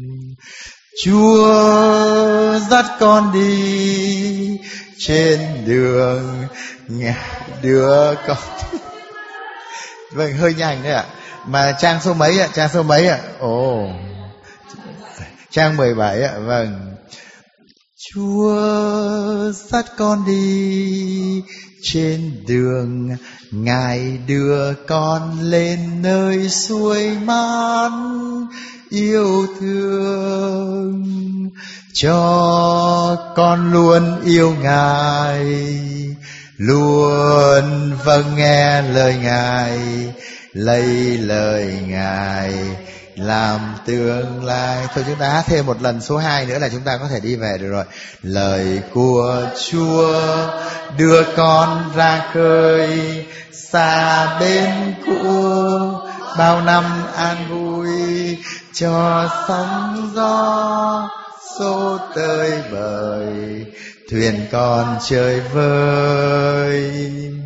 Chúa dắt con đi trên đường, đưa con. Vâng, hơi nhanh đấy ạ. Mà trang số mấy ạ? Trang số mấy ạ? Ồ, trang 17 ạ. Vâng. Chúa dắt con đi trên đường, Ngài đưa con lên nơi suối mát yêu thương, cho con luôn yêu Ngài, luôn vâng nghe lời Ngài. lấy lời Ngài làm tương lai. Thôi chúng ta hát thêm một lần số 2 nữa là chúng ta có thể đi về được rồi. Lời của Chúa đưa con ra khơi xa bên cũ, bao năm an vui cho sóng gió xô tơi bời, thuyền con chơi vơi.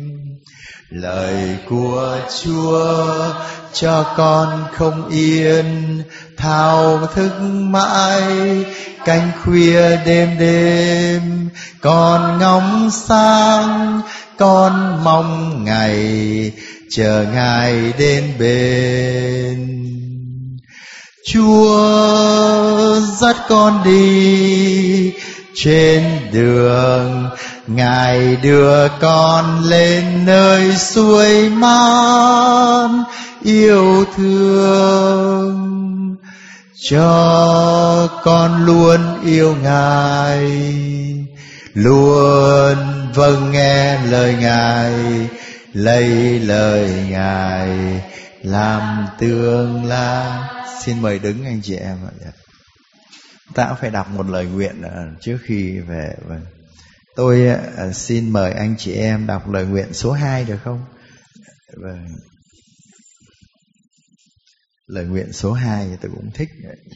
Lời của Chúa cho con không yên, thao thức mãi canh khuya đêm đêm. Con ngóng sang, con mong ngày, chờ Ngài đến bên. Chúa dắt con đi trên đường, Ngài đưa con lên nơi suối mát yêu thương, cho con luôn yêu Ngài, luôn vâng nghe lời Ngài, lấy lời Ngài làm tương lai. Xin mời đứng anh chị em ạ. Ta cũng phải đọc một lời nguyện trước khi về. Tôi xin mời anh chị em đọc lời nguyện số 2 được không? Lời nguyện số 2 tôi cũng thích.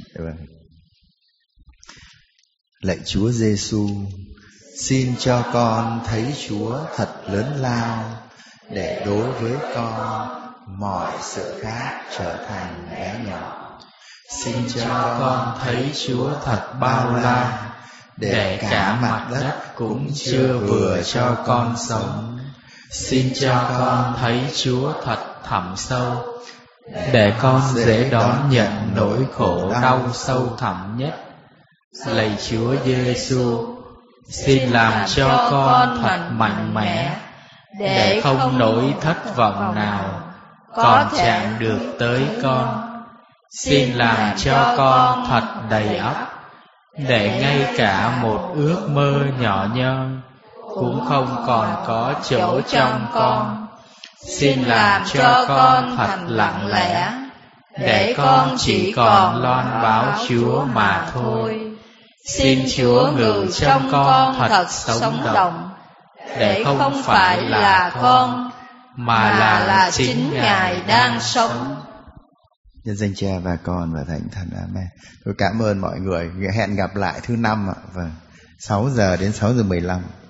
Lạy Chúa Giêsu, xin cho con thấy Chúa thật lớn lao, để đối với con mọi sự khác trở thành bé nhỏ. Xin cho con thấy Chúa thật bao la, để cả mặt đất cũng chưa vừa cho con sống. Xin cho con thấy Chúa thật thẳm sâu, để con dễ đón nhận nỗi khổ đau sâu thẳm nhất. Lạy Chúa Giêsu, xin làm cho con thật mạnh mẽ, để không nỗi thất vọng nào còn chạm được tới con. Xin làm cho con thật đầy ắp, để ngay cả một ước mơ nhỏ nhoi cũng không còn có chỗ trong con. Xin làm cho con thật lặng lẽ, để con chỉ còn loan báo Chúa mà thôi. Xin Chúa ngự trong con thật sống động, để không phải là con, mà là chính Ngài đang sống. Nhân danh Cha và Con và Thánh Thần. Amen. Tôi cảm ơn mọi người. Hẹn gặp lại thứ 5 ạ. Vâng. 6 giờ đến 6 giờ 15.